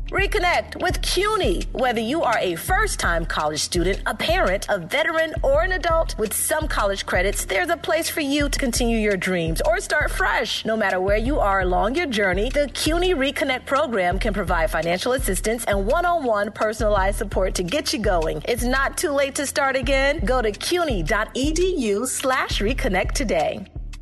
Reconnect with CUNY. Whether you are a first-time college student, a parent, a veteran, or an adult, with some college credits, there's a place for you to continue your dreams or start fresh. No matter where you are along your journey, the CUNY Reconnect program can provide financial assistance and one-on-one personalized support to get you going. It's not too late to start again. Go to cuny.edu/reconnect today.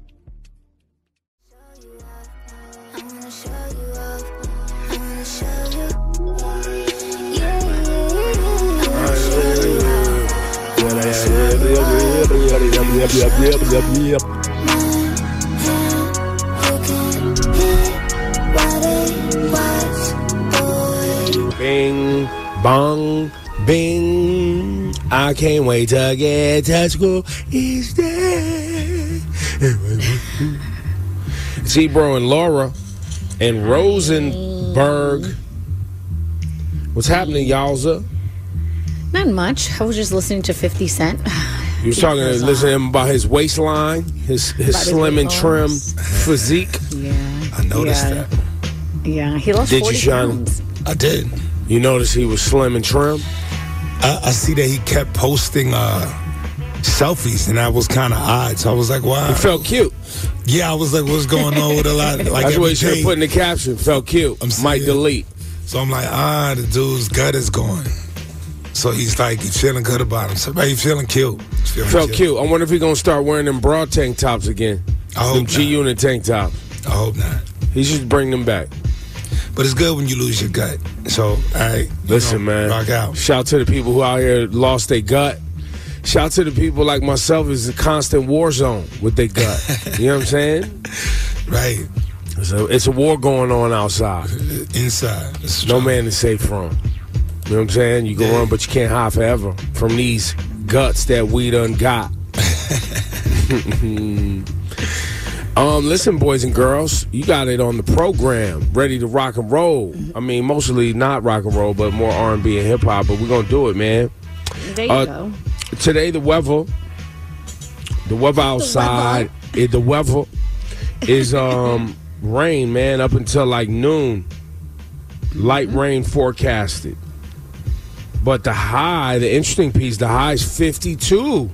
Bing, bong, bing. I can't wait to get to school each day. Zebro and Laura and Rosenberg. What's happening, y'allza? Not much. I was just listening to 50 Cent. You was talking to him about his waistline, his slim and trim physique. Yeah. I noticed that. Yeah, he lost Did 40 you, Sean? pounds. I did. You noticed he was slim and trim? I see that he kept posting selfies, and that was kind of odd. So I was like, wow. He felt cute. Yeah, I was like, what's going on with a lot? Like That's what he should have put in the caption. Felt cute. Might delete. So I'm like, the dude's gut is gone. So he's like, he's feeling good about himself. He's feeling cute. Felt cute. I wonder if he's going to start wearing them broad tank tops again. I hope them G-Unit tank tops. I hope not. He should bring them back. But it's good when you lose your gut. So, listen, man. Rock out. Shout to the people who out here lost their gut. Shout to the people like myself. It's a constant war zone with their gut. You know what I'm saying? Right. It's a war going on outside. Inside. No man is safe from. You know what I'm saying? You can run, but you can't hide forever from these guts that we done got. Listen, boys and girls, you got it on the program, ready to rock and roll. I mean, mostly not rock and roll, but more R&B and hip hop. But we're gonna do it, man. There you go. Today, the weather outside, the weather is rain, man, up until like noon. Light rain forecasted. But the interesting piece, the high is 52.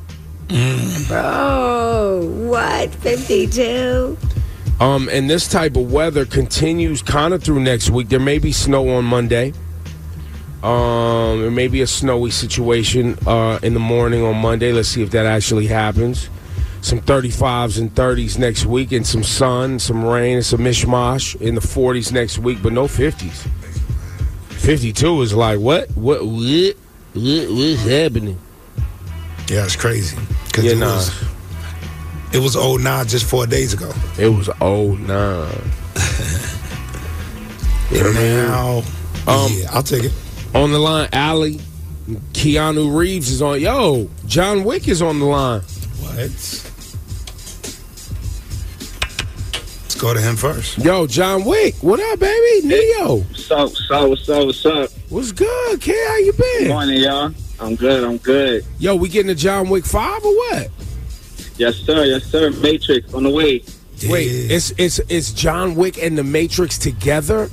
Bro, what? 52? And this type of weather continues kind of through next week. There may be snow on Monday. There may be a snowy situation in the morning on Monday. Let's see if that actually happens. Some 35s and 30s next week, and some sun, some rain, and some mishmash in the 40s next week, but no 50s. 52 is like, what's happening? Yeah, it's crazy. Yeah, it was 09 just 4 days ago. It was 09. Now, I'll take it. On the line, Allie, Keanu Reeves is on. Yo, John Wick is on the line. What? Let's go to him first. Yo, John Wick, what up, baby? Neo. What's up? What's good, kid? How you been? Good morning, y'all. I'm good. Yo, we getting a John Wick 5 or what? Yes, sir. Matrix on the way. Wait, it's John Wick and the Matrix together?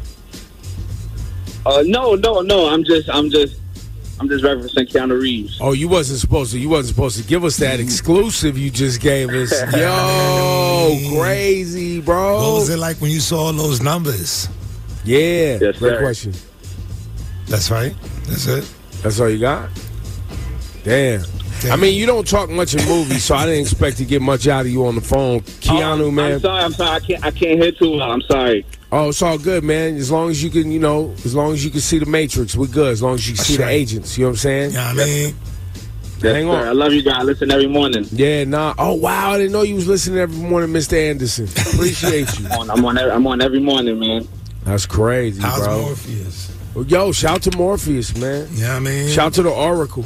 No. I'm just referencing Keanu Reeves. Oh, you wasn't supposed to give us that exclusive you just gave us. Yo, crazy, bro. What was it like when you saw all those numbers? Yeah, yes, great sir. question. That's right. That's it. That's all you got? Damn. I mean, you don't talk much in movies, so I didn't expect to get much out of you on the phone. Keanu, man. I'm sorry. I can't hear too well. I'm sorry. Oh, it's all good, man. As long as you can, as long as you can see the Matrix, we're good. As long as you can see the agents, you know what I'm saying? Yeah, I mean. Yes, Hang sir. on. I love you guys. I listen every morning. Yeah, nah. Oh, wow. I didn't know you was listening every morning, Mr. Anderson. Appreciate you. I'm on every morning, man. That's crazy, How's bro. Morpheus? Well, yo, shout to Morpheus, man. Yeah, I mean. Shout to the Oracle.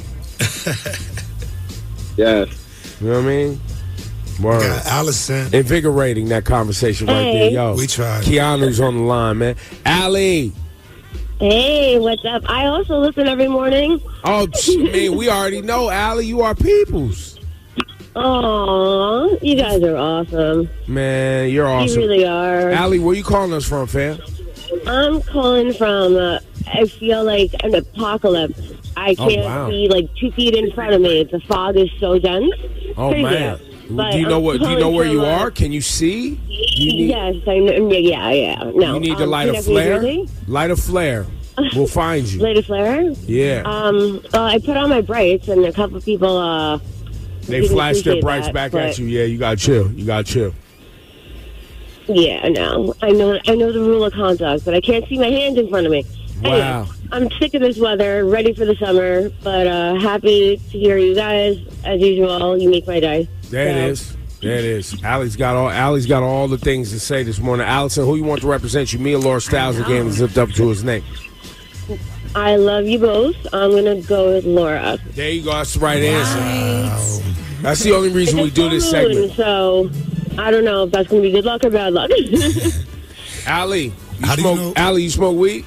Yeah. You know what I mean? Word. We got Allison. Invigorating, that conversation right there. Yo, We tried. Keanu's on the line, man. Allie. Hey, what's up? I also listen every morning. Oh, man, we already know, Allie, you are peoples. Aw, you guys are awesome. Man, you're awesome. You really are. Allie, where you calling us from, fam? I'm calling from, I feel like an apocalypse. I can't see like 2 feet in front of me. The fog is so dense. Oh, Crazy man. out. But Do you know I'm where you calling are? Can you see? Yes, I know. Yeah. No. You need to light a flare? Light a flare. We'll find you. Light a flare? Yeah. I put on my brights, and a couple of people, they flashed their brights back at you. Yeah, you got to chill. Yeah, no. I know the rule of conduct, but I can't see my hands in front of me. Wow. Anyway, I'm sick of this weather, ready for the summer, but happy to hear you guys. As usual, you make my day. There it is. Allie's got all the things to say this morning. Allison, who you want to represent you? Me or Laura Styles again zipped up to his neck. I love you both. I'm going to go with Laura. There you go. That's the right answer. Wow. That's the only reason we do this segment. So I don't know if that's going to be good luck or bad luck. Allie, you smoke weed?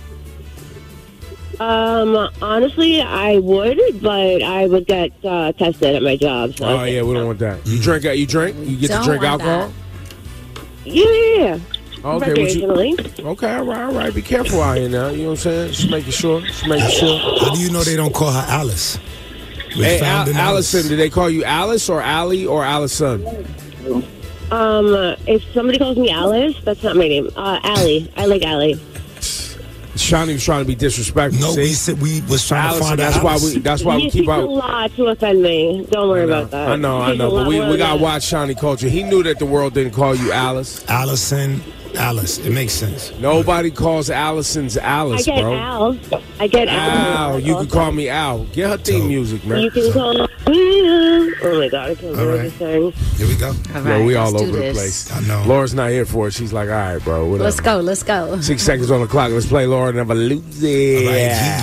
Honestly, I would, but I would get tested at my job. So oh yeah, we don't want that. You drink? You get to drink alcohol? Yeah. Okay. Okay. All right. Be careful out here now. You know what I'm saying? Just making sure. How do you know they don't call her Alice? Hey, Allison. Did they call you Alice or Allie or Allison? If somebody calls me Alice, that's not my name. Allie. I like Allie. Shawnee was trying to be disrespectful. No, we was trying to find out. That's why we keep out. a lot to offend me. Don't worry about that. I know. But we gotta watch Shawnee culture. He knew that the world didn't call you Alice. Allison, Alice. It makes sense. Nobody calls Allison's Alice, bro. I get Al. Al. You can call me Al. Get her theme music, man. You can call me. Oh my God! I can't remember the song. Here we go. All right, we all over the place. I know. Laura's not here for it. She's like, all right, bro. Whatever. Let's go. 6 seconds on the clock. Let's play Laura Never Lose It. All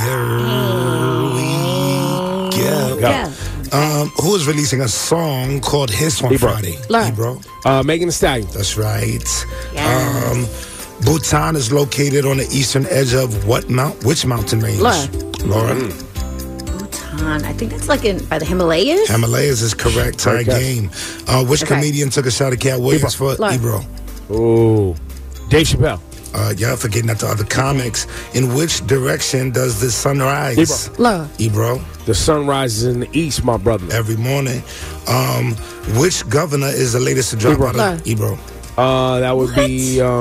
right, here we go. Who is releasing a song called Hiss on Friday? Laura. Megan Thee Stallion. That's right. Yes. Bhutan is located on the eastern edge of which mountain range? Laura. Bhutan. I think that's like by the Himalayas. Himalayas is correct. Tie game. Which comedian took a shot at Cat Williams for Ebro? Oh, Dave Chappelle. Forgetting that the other comics. In which direction does the sun rise? Ebro. The sun rises in the east, my brother. Every morning. Which governor is the latest to drop out of Ebro? That would be 3.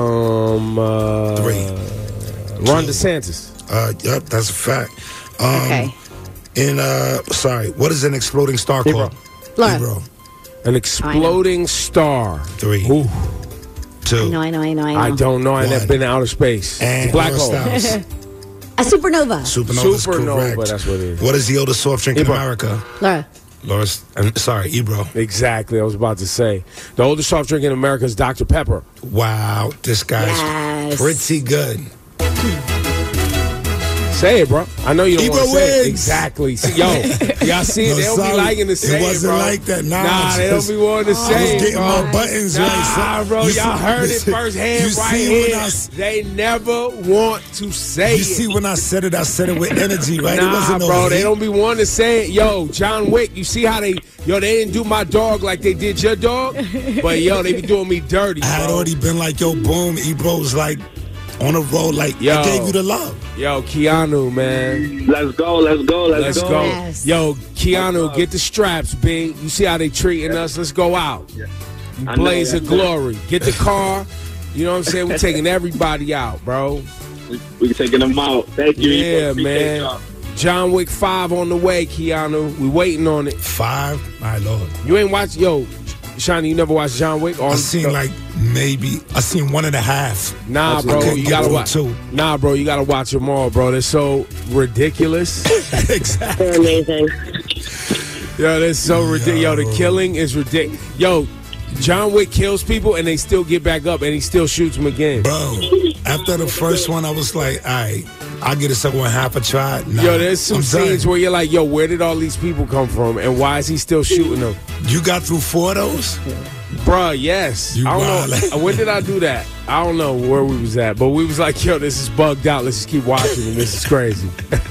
Ron DeSantis. Yep, that's a fact. Okay. What is an exploding star called? Ebro. An exploding star. 3. Ooh. 2. I know. I don't know. I never been in outer space. And black hole. A supernova. Supernova is correct. That's what it is. What is the oldest soft drink in America? Ebro. Exactly. I was about to say. The oldest soft drink in America is Dr. Pepper. Wow. This guy's pretty good. Say it, bro. I know you don't want to say it. Wins. Exactly. See, y'all see it? They don't be liking to say it, wasn't bro. like that. Nah, they don't be wanting to say it, getting bro. my buttons right. Bro, y'all heard it firsthand right here. They never want to say it. You see, when I said it with energy, right? Nah, it wasn't bro, they don't be wanting to say it. Yo, John Wick, you see how they didn't do my dog like they did your dog? But, they be doing me dirty, bro. I had already been like, yo, boom, Ebro's like, on a road, like, I gave you the love. Yo, Keanu, man. Let's go. Yes. Yo, Keanu, get the straps, B. You see how they treating us? Let's go out. Blaze of glory. Get the car. You know what I'm saying? We're taking everybody out, bro. We taking them out. Thank you. Yeah, man. Y'all. John Wick 5 on the way, Keanu. We waiting on it. 5? My Lord. You ain't watch, Shawnee, you never watched John Wick? I seen I seen 1.5. Nah, bro, you gotta watch 2. Nah, bro, you gotta watch them all, bro. They're so ridiculous. Exactly. They're amazing. Yo, they're so ridiculous. Yo, the killing is ridiculous. Yo, John Wick kills people and they still get back up and he still shoots them again. Bro, after the first one, I was like, all right, I'll get a second one half a try. Nah, yo, there's some scenes where you're like, yo, where did all these people come from and why is he still shooting them? You got through 4 of those? Bruh, yes. I don't know. When did I do that? I don't know where we was at, but we was like, yo, this is bugged out. Let's just keep watching and this is crazy.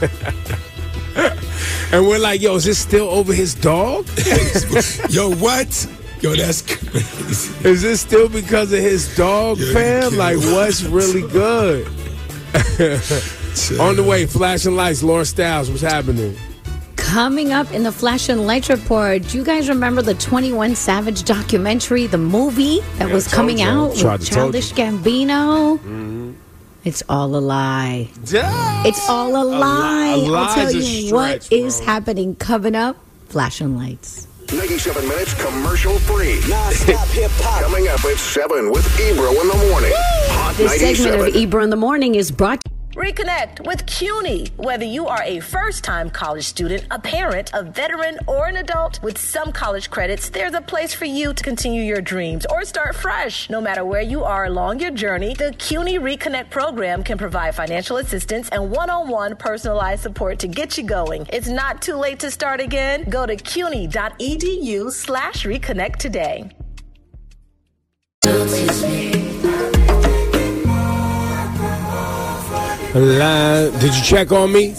And we're like, yo, is this still over his dog? Yo, what? Yo, that's crazy. Is this still because of his dog, fam? Like, what's really good? On the way, flashing lights, Laura Styles, what's happening? Coming up in the Flash and Lights Report, do you guys remember the 21 Savage documentary, the movie that was coming out with Childish Gambino? Mm-hmm. It's all a lie. It's all a lie. I'll tell you what is happening coming up. Flash and Lights. 97 minutes commercial free. Non-stop hip-hop. Coming up at 7 with Ebro in the morning. Hot This 97. segment of Ebro in the Morning is brought to Reconnect with CUNY. Whether you are a first-time college student, a parent, a veteran, or an adult, with some college credits, there's a place for you to continue your dreams or start fresh. No matter where you are along your journey, the CUNY Reconnect program can provide financial assistance and one-on-one personalized support to get you going. It's not too late to start again. Go to cuny.edu/reconnect today. Did you check on me?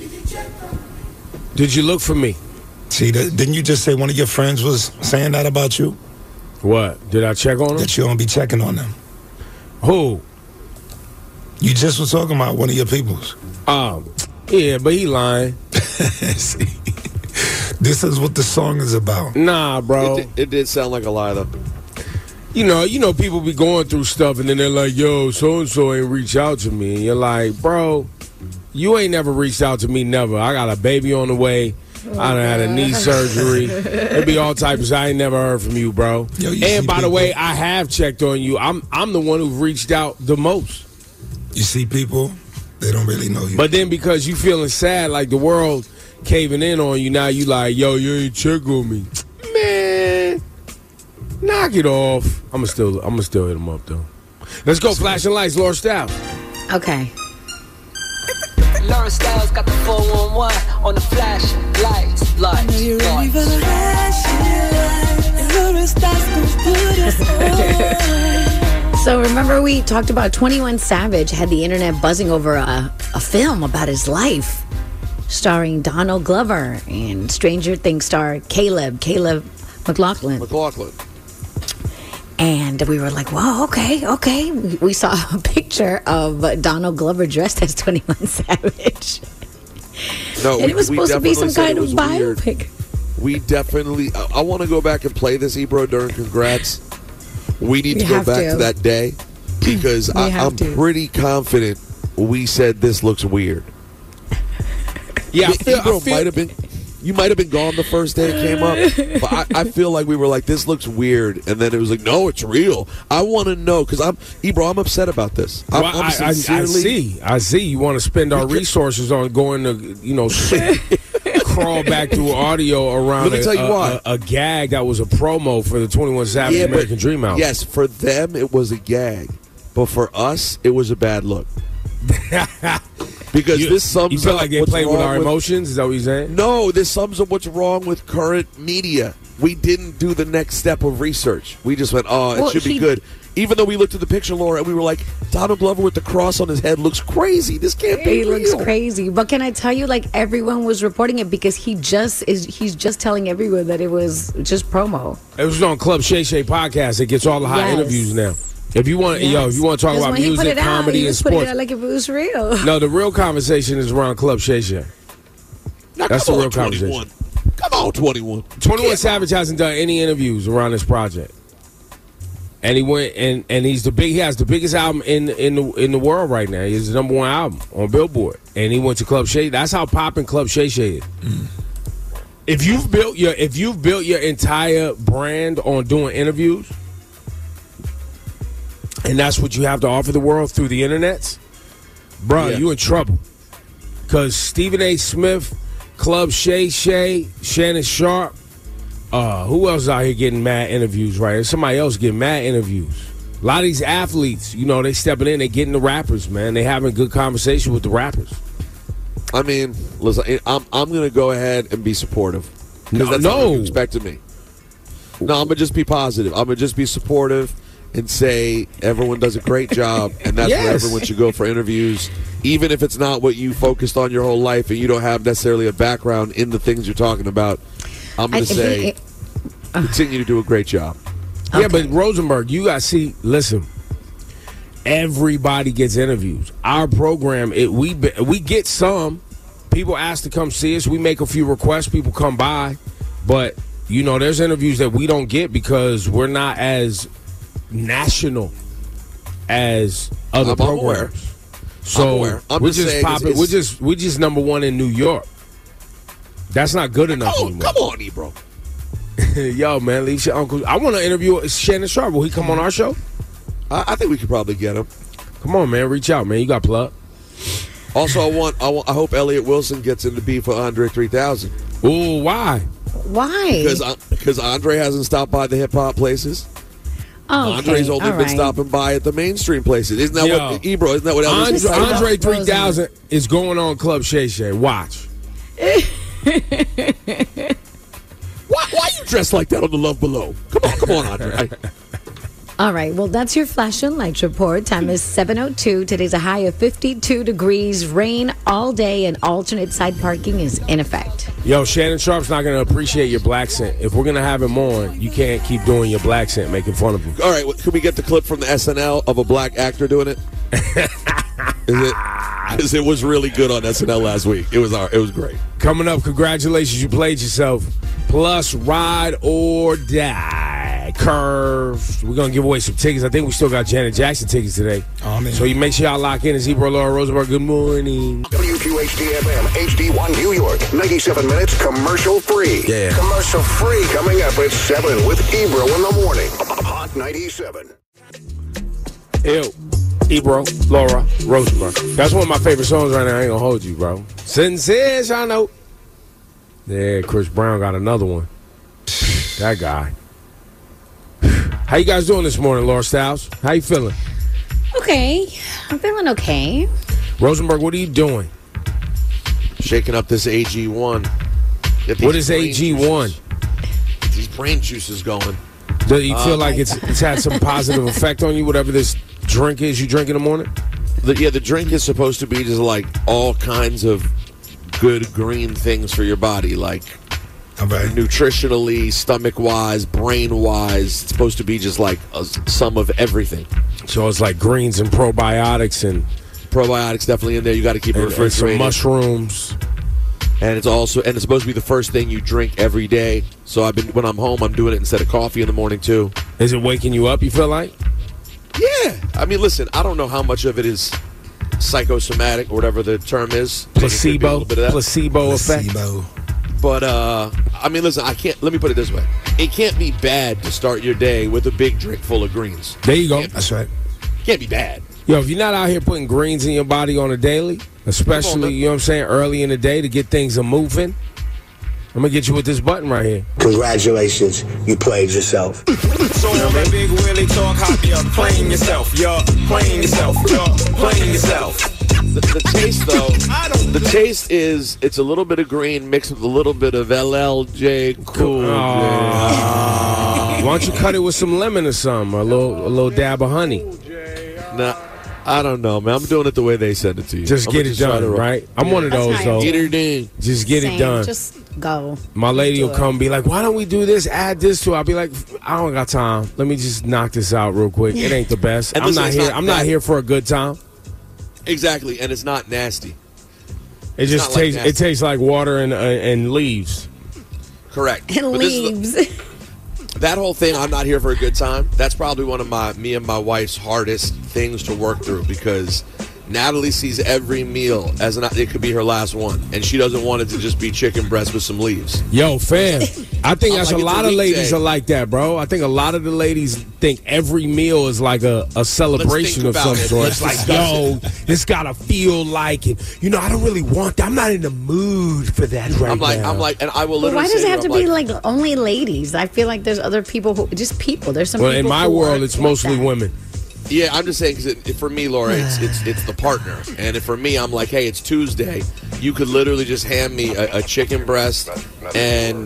Did you look for me? See, didn't you just say one of your friends was saying that about you? What? Did I check on him? That you don't be checking on them. Who? You just was talking about one of your peoples. Yeah, but he lying. See, this is what the song is about. Nah, bro. It did sound like a lie, though. You know, people be going through stuff, and then they're like, yo, so-and-so ain't reach out to me. And you're like, bro, you ain't never reached out to me, never. I got a baby on the way. I done had a knee surgery. It'd be all types. I ain't never heard from you, bro. Yo, and by the way, I have checked on you. I'm the one who reached out the most. You see people, they don't really know you. But then because you feeling sad, like the world caving in on you, now you like, yo, you ain't check on me. Man, knock it off. I'ma still hit him up though. Let's go, flashing lights, Laura Styles. Okay. Laura Styles got the 411 on the flash lights. So remember we talked about 21 Savage had the internet buzzing over a film about his life, starring Donald Glover and Stranger Things star Caleb McLaughlin. And we were like, "Whoa, okay." We saw a picture of Donald Glover dressed as 21 Savage. No, and it was supposed to be some kind of biopic. Weird. We definitely. I want to go back and play this, Ebro, during Congrats. We need to go back to that day because I'm pretty confident we said this looks weird. Yeah, Ebro might have been. You might have been gone the first day it came up, but I feel like we were like, this looks weird, and then it was like, no, it's real. I want to know, because I'm upset about this. I see. You want to spend our resources on going to, crawl back through audio around a gag that was a promo for the 21 Savage American Dream album. Yes, for them, it was a gag, but for us, it was a bad look. Because this sums up. You feel like they played with our emotions? Is that what you're saying? No, this sums up what's wrong with current media. We didn't do the next step of research. We just went, it should be good. Even though we looked at the picture, Laura, and we were like, Donald Glover with the cross on his head looks crazy. This can't be real. He looks crazy. But can I tell you, everyone was reporting it because he's just telling everyone that it was just promo. It was on Club Shay Shay podcast. It gets all the hot interviews now. If you want, if you want to talk about music, comedy, and sports, put it out like if it was real. No, the real conversation is around Club Shay Shay. That's the real conversation. Come on, 21. 21 Savage hasn't done any interviews around this project, and he went and he has the biggest album in the world right now. He's the #1 album on Billboard, and he went to Club Shay. That's how popping Club Shay Shay is. If you've built your entire brand on doing interviews, and that's what you have to offer the world through the internets, bro, you in trouble. Because Stephen A. Smith, Club Shay Shay, Shannon Sharp, who else is out here getting mad interviews, right? There's somebody else getting mad interviews. A lot of these athletes, they stepping in, they getting the rappers, man. They having good conversation with the rappers. I mean, listen, I'm going to go ahead and be supportive. Because that's what you expected me. No, I'm going to just be positive. I'm going to just be supportive and say everyone does a great job, and that's where everyone should go for interviews, even if it's not what you focused on your whole life and you don't have necessarily a background in the things you're talking about. I'm going to say continue to do a great job. Yeah, but Rosenberg, you got to see, listen, everybody gets interviews. Our program, we get some. People ask to come see us. We make a few requests. People come by. But, there's interviews that we don't get because we're not as national as other programs. So we're just number one in New York. That's not good enough anymore. Come on, Ebro. Yo, man, leave your uncle. I want to interview Shannon Sharpe. Will he come on our show? I think we could probably get him. Come on, man. Reach out, man. You got plug. Also, I hope Elliott Wilson gets into beef for Andre 3000. Ooh, why? Why? Because Andre hasn't stopped by the hip hop places. Oh, Andre's only been stopping by at the mainstrying places. Isn't that what Ebro? Isn't that what Elvis Andre 3000 is going on Club Shay Shay. Watch. Why you dressed like that on the Love Below? Come on, Andre. All right, well, that's your flash and lights report. Time is 7:02. Today's a high of 52 degrees. Rain all day and alternate side parking is in effect. Yo, Shannon Sharpe's not going to appreciate your black scent. If we're going to have him on, you can't keep doing your black scent, making fun of him. All right, could we get the clip from the SNL of a black actor doing it? Because it was really good on SNL last week. It was great. Coming up, congratulations, you played yourself. Plus, Ride or Die, Curve. We're going to give away some tickets. I think we still got Janet Jackson tickets today. Oh, man. So you make sure y'all lock in. It's Ebro, Laura Rosenberg. Good morning. WQHD-FM, HD1 New York. 97 minutes commercial free. Yeah. Commercial free coming up at 7 with Ebro in the morning. Hot 97. Ew. Ebro, Laura, Rosenberg. That's one of my favorite songs right now. I ain't gonna hold you, bro. Sincere, I know. Yeah, Chris Brown got another one. That guy. How you guys doing this morning, Laura Styles? How you feeling? Okay. I'm feeling okay. Rosenberg, what are you doing? Shaking up this AG1. What is AG1? Get these brain juices going. Do you feel like it's had some positive effect on you, whatever this drink is you drink in the morning? The drink is supposed to be just like all kinds of good green things for your body, like nutritionally, stomach-wise, brain-wise. It's supposed to be just like some of everything. So it's like greens and probiotics and... Probiotics definitely in there. You got to keep it refrigerated. And some mushrooms. And it's supposed to be the first thing you drink every day. So when I'm home, I'm doing it instead of coffee in the morning too. Is it waking you up, you feel like? Yeah. I mean, listen, I don't know how much of it is psychosomatic or whatever the term is. Placebo effect. But, I mean, listen, let me put it this way. It can't be bad to start your day with a big drink full of greens. There you go. That's right. Can't be bad. Yo, if you're not out here putting greens in your body on a daily, especially, you know what I'm saying, early in the day to get things moving, I'm going to get you with this button right here. Congratulations, you played yourself. So on that big Willie talk, hop, you're playing yourself. You're playing yourself. You're playing yourself. The taste, though, the taste is, it's a little bit of green mixed with a little bit of LLJ Cool. Why don't you cut it with some lemon or something, or a little dab of honey? Nah, I don't know, man. I'm doing it the way they send it to you. Just get it done, right? I'm one of those, though. Get it in. Just get it done. Just go. My lady will come and be like, why don't we do this? Add this to it. I'll be like, I don't got time. Let me just knock this out real quick. It ain't the best. I'm not here for a good time. Exactly, and it's not nasty. It just tastes. It tastes like water and leaves. Correct. And leaves. That whole thing, I'm not here for a good time. That's probably one of me and my wife's hardest things to work through because Natalie sees every meal as it could be her last one, and she doesn't want it to just be chicken breast with some leaves. Yo, fam, I think that's a lot of ladies are like that, bro. I think a lot of the ladies think every meal is like a celebration of some sort. It's like, yo, this gotta feel like it. I don't really want that. I'm not in the mood for that right now. I'm like, and I will literally. Why does it have to be like only ladies? I feel like there's other people There's some. Well, in my world, it's mostly women. Yeah, I'm just saying because for me, Laura, it's the partner, and for me, I'm like, hey, it's Tuesday. You could literally just hand me a chicken breast and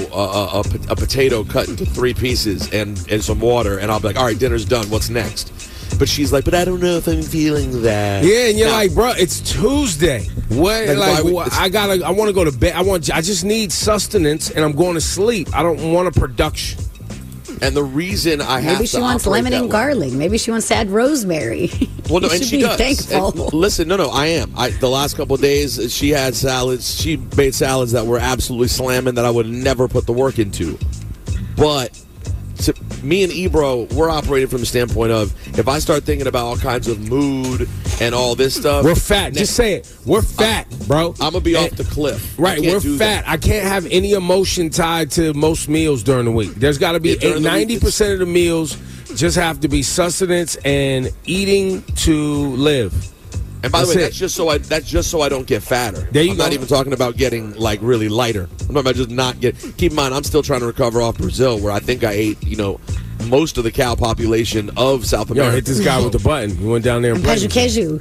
a potato cut into 3 pieces and some water, and I'll be like, all right, dinner's done. What's next? But she's like, but I don't know if I'm feeling that. Yeah, and you're like, bro, it's Tuesday. What? I want to go to bed. I just need sustenance, and I'm going to sleep. I don't want a production. And the reason I have Maybe she wants lemon and garlic. Maybe she wants to add rosemary. Well, no, and she does. Thankful. And listen, no, I am. The last couple of days, she had salads. She made salads that were absolutely slamming that I would never put the work into. But me and Ebro, we're operating from the standpoint of if I start thinking about all kinds of mood and all this stuff. We're fat. Just say it. We're fat, bro. I'm going to be off the cliff. Right, we're fat. I can't have any emotion tied to most meals during the week. There's got to be 90% of the meals just have to be sustenance and eating to live. And by the way, that's just so I don't get fatter. There you I'm go. not even talking about getting like really lighter. I'm talking about just not get. Keep in mind, I'm still trying to recover off Brazil, where I think I ate, most of the cow population of South America. Yo, hit this guy with the button. He went down there and played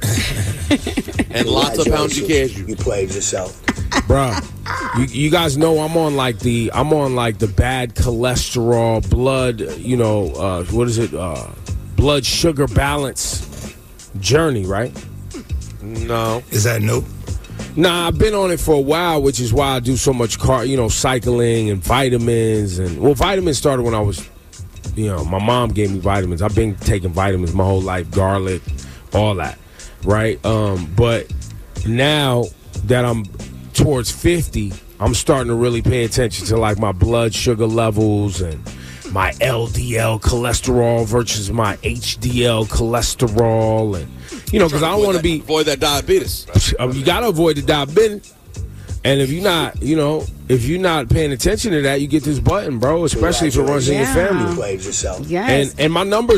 and lots of pounds of cashew. You played yourself, bro. You guys know I'm on like the bad cholesterol, blood. What is it? Blood sugar balance journey, right? No. Is that nope? Nah, I've been on it for a while, which is why I do so much cycling and vitamins. Vitamins started when I was, my mom gave me vitamins. I've been taking vitamins my whole life, garlic, all that, right? But now that I'm towards 50, I'm starting to really pay attention to like my blood sugar levels and my LDL cholesterol versus my HDL cholesterol, and because I don't want to avoid that diabetes. You got to avoid the diabetes, and if you're not paying attention to that, you get this button, bro. Especially if it runs in your family. You played yourself. Yes. And my number.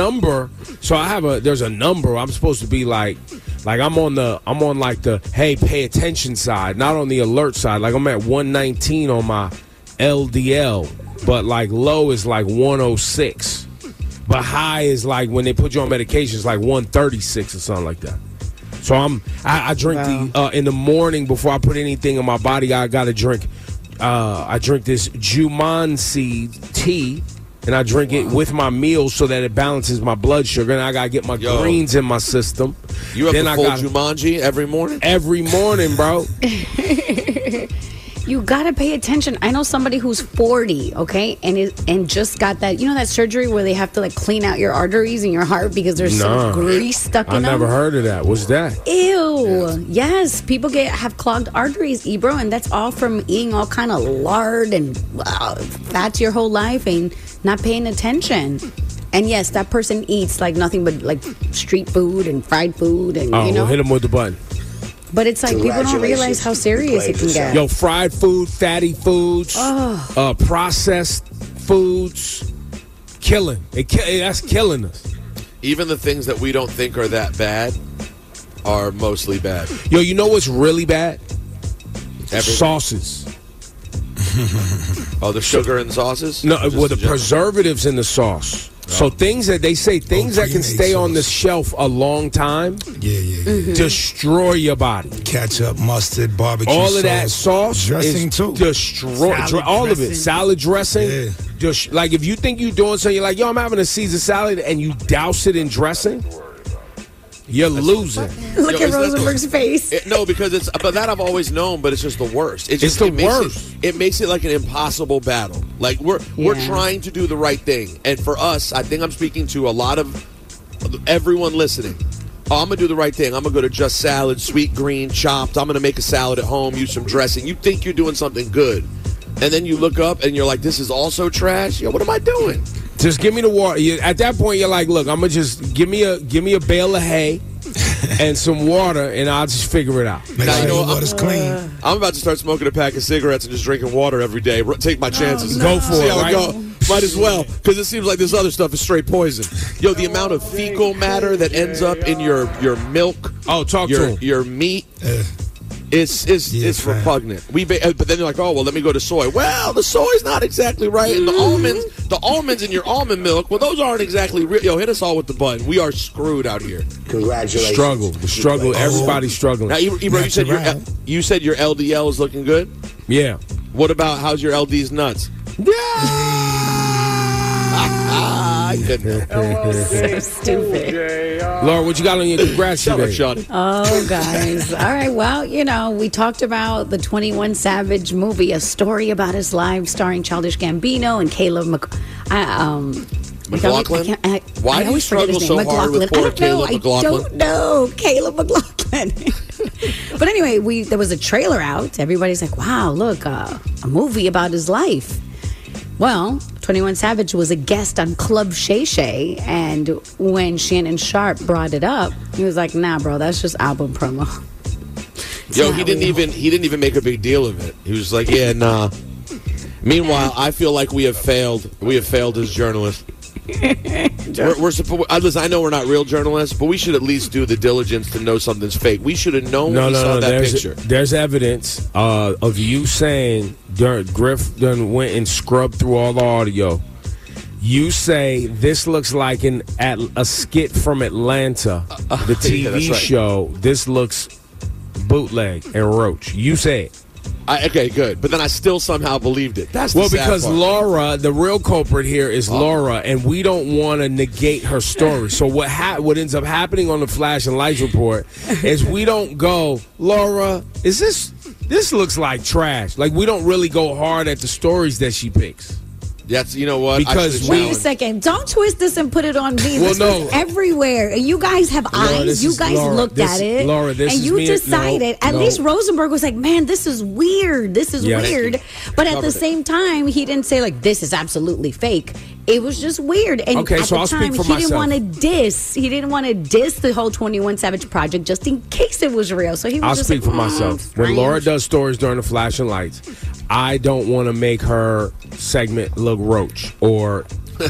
So there's a number. I'm supposed to be like I'm on like the hey, pay attention side, not on the alert side. Like I'm at 119 on my LDL. But like low is like 106. But high is like when they put you on medication, it's like 136 or something like that. So I drink in the morning before I put anything in my body, I gotta drink I drink this Jumanseed tea, and I drink it with my meals so that it balances my blood sugar, and I gotta get my greens in my system. You have the full Jumanji every morning? Every morning, bro. You gotta pay attention. I know somebody who's 40, okay, and just got that that surgery where they have to like clean out your arteries in your heart because there's some grease stuck in them. I never heard of that. What's that? Ew. Yes, people have clogged arteries, Ebro, and that's all from eating all kind of lard and fats your whole life and not paying attention. And yes, that person eats like nothing but like street food and fried food and well, hit him with the button. But it's like people don't realize how serious it can get. Yo, fried food, fatty foods, processed foods, killing. That's killing us. Even the things that we don't think are that bad are mostly bad. Yo, you know what's really bad? Everything. Sauces. The sugar in sauces? No, the preservatives in the sauce. So things that they say, that can stay on the shelf a long time, destroy your body. Ketchup, mustard, barbecue all sauce. of that sauce dressing is too. Destroy all of it. Salad dressing. Yeah. Like if you think you're doing something, you're like, yo, I'm having a Caesar salad, and you douse it in dressing, you're losing. Look at Rosenberg's face. But that I've always known, but it's just the worst. It's the worst. It makes it like an impossible battle. Like we're trying to do the right thing, and for us, I think I'm speaking to a lot of everyone listening. I'm gonna do the right thing. I'm gonna go to Just Salad, sweet green, chopped. I'm gonna make a salad at home, use some dressing. You think you're doing something good, and then you look up and you're like, "This is also trash." Yo, what am I doing? Just give me the water. At that point, you're like, look, I'm gonna just give me a bale of hay and some water, and I'll just figure it out. Make sure the water's clean. I'm about to start smoking a pack of cigarettes and just drinking water every day. Take my chances. Go for it. See how right? it go. Might as well, because it seems like this other stuff is straight poison. Yo, the amount of fecal matter that ends up in your milk. Talk to him. Your meat. It's repugnant. But then you're like, oh well, let me go to soy. Well, the soy's not exactly right, and the almonds in your almond milk, well, those aren't exactly real. Yo, hit us all with the button. We are screwed out here. Congratulations. The struggle. Everybody's struggling. Now, Ebro, you said your LDL is looking good. Yeah. What about how's your LD's nuts? Yeah. I couldn't. So stupid. Laura, what you got on your congrats today? Oh, guys. All right. Well, we talked about the 21 Savage movie, a story about his life, starring Childish Gambino and Caleb McLaughlin? Why do you struggle so hard with poor Caleb McLaughlin? I don't know. Caleb McLaughlin. But anyway, there was a trailer out. Everybody's like, wow, look, a movie about his life. Well, 21 Savage was a guest on Club Shay Shay, and when Shannon Sharp brought it up, he was like, nah, bro, that's just album promo. Yo, he didn't even make a big deal of it. He was like, yeah, nah. Meanwhile, I feel like we have failed. We have failed as journalists. Listen, I know we're not real journalists, but we should at least do the diligence to know something's fake. We should have known when we saw that picture. There's evidence of you saying Griff done went and scrubbed through all the audio. You say this looks like a skit from Atlanta, the TV show. This looks bootleg and roach. You say it. Okay, good. But then I still somehow believed it. That's well, because Laura, the real culprit here is Laura, and we don't want to negate her story. So what ends up happening on the Flash and Lights report is we don't go, Laura, this looks like trash. Like, we don't really go hard at the stories that she picks. That's, you know what? Because wait a second. Don't twist this and put it on me. This was everywhere. You guys have eyes. You guys looked at it. Laura, this and is you decided. At least Rosenberg was like, man, this is weird. This is weird. But at the same time, he didn't say, like, this is absolutely fake. It was just weird. And at the time, he didn't want to diss. He didn't want to diss the whole 21 Savage project just in case it was real. So he was I'll speak for myself. When Laura does stories during the Flash and Lights, I don't want to make her segment look roach or,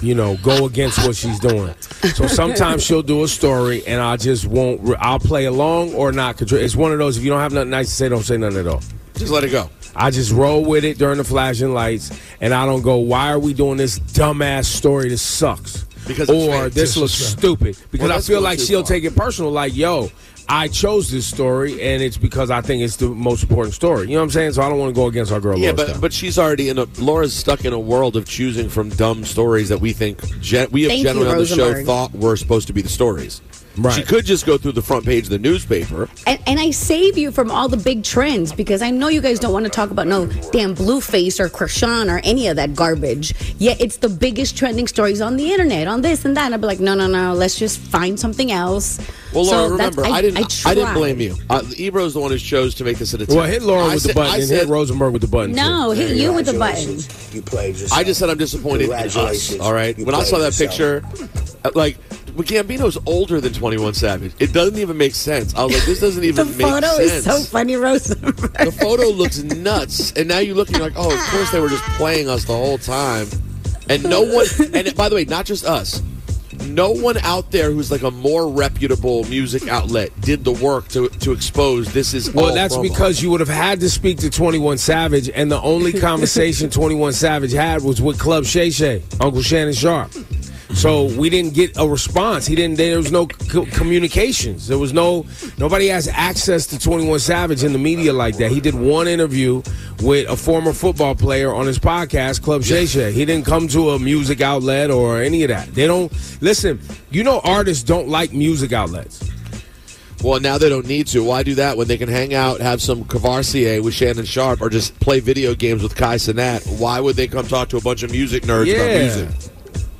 go against what she's doing. So sometimes she'll do a story and I'll play along or not control. It's one of those, if you don't have nothing nice to say, don't say nothing at all. Just let it go. I just roll with it during the Flash and Lights, and I don't go, why are we doing this dumbass story? This sucks. Or this looks stupid. Because I feel like she'll take it personal, like, yo, I chose this story, and it's because I think it's the most important story. You know what I'm saying? So I don't want to go against our girl. Yeah, but she's already Laura's stuck in a world of choosing from dumb stories that we think we have generally on the show thought were supposed to be the stories. Right. She could just go through the front page of the newspaper. And I save you from all the big trends because I know you guys don't want to talk about no damn Blueface or Krishan or any of that garbage. Yet it's the biggest trending stories on the internet, on this and that. And I'd be like, no, let's just find something else. Well, Laura, remember, I didn't blame you. Ebro's the one who chose to make this an attempt. Well, hit Laura with the button and hit Rosenberg with the button. No, hit you with the button. You played yourself. I just said I'm disappointed in us, all right? When I saw that picture, like, Gambino's older than 21 Savage. It doesn't even make sense. I was like, this doesn't even make sense. The photo is so funny, Rosenberg. The photo looks nuts. And now you're looking like, oh, of course they were just playing us the whole time. And no one, and by the way, not just us, no one out there who's like a more reputable music outlet did the work to expose this is all that's promo. Because you would have had to speak to 21 Savage, and the only conversation 21 Savage had was with Club Shay Shay, Uncle Shannon Sharp. So we didn't get a response. There was no communications. There was nobody has access to 21 Savage in the media like that. He did one interview with a former football player on his podcast, Club Shay Shay. He didn't come to a music outlet or any of that. They don't listen. Artists don't like music outlets. Well, now they don't need to. Why do that when they can hang out, have some Cavarcier with Shannon Sharp, or just play video games with Kai Cenat? Why would they come talk to a bunch of music nerds about music?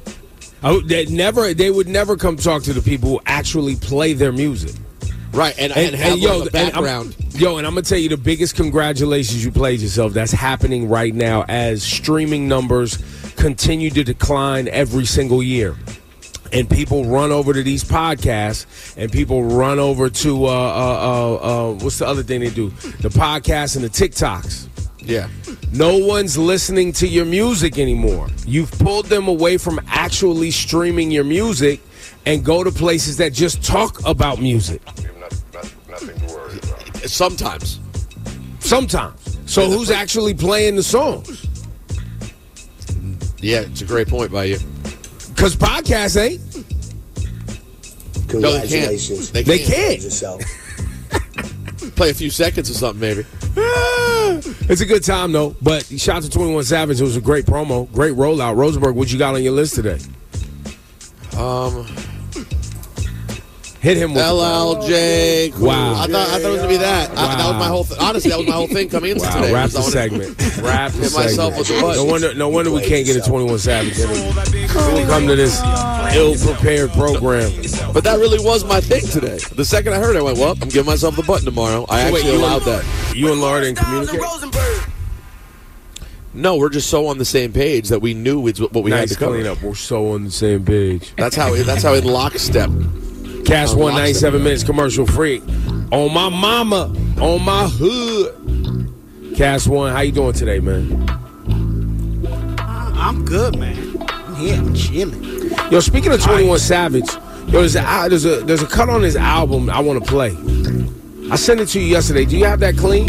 They would never come talk to the people who actually play their music. Right, and have the background. And I'm going to tell you the biggest congratulations you played yourself that's happening right now as streaming numbers continue to decline every single year. And people run over to these podcasts, and people run over to, what's the other thing they do? The podcasts and the TikToks. Yeah. No one's listening to your music anymore. You've pulled them away from actually streaming your music and go to places that just talk about music. Nothing to worry about. Sometimes. So who's actually playing the songs? Yeah, it's a great point by you. Because podcasts ain't. Congratulations. No, they can't. Yourself. Play a few seconds or something, maybe. It's a good time, though. But shout out to 21 Savage. It was a great promo, great rollout. Rosenberg, what you got on your list today? Hit him with LLJ. Cool. Wow. I thought it was going to be that. Wow. That was my whole honestly, that was my whole thing coming into today. Rap the segment. Rap the Hit myself segment. with the button. No wonder we can't get a 21 Savage when we come to this ill-prepared program. But that really was my thing today. The second I heard it, I went, well, I'm giving myself the button tomorrow. I actually allowed that. You and Laura didn't communicate? No, we're just so on the same page that we knew it's what we had to cover. Clean up. We're so on the same page. That's how in lockstep. Cash 197 minutes commercial free. On my mama, on my hood. Cash One, how you doing today, man? I'm good, man. I'm here, I'm chilling. Yo, speaking of 21 Savage, yo, there's a cut on his album I want to play. I sent it to you yesterday. Do you have that clean?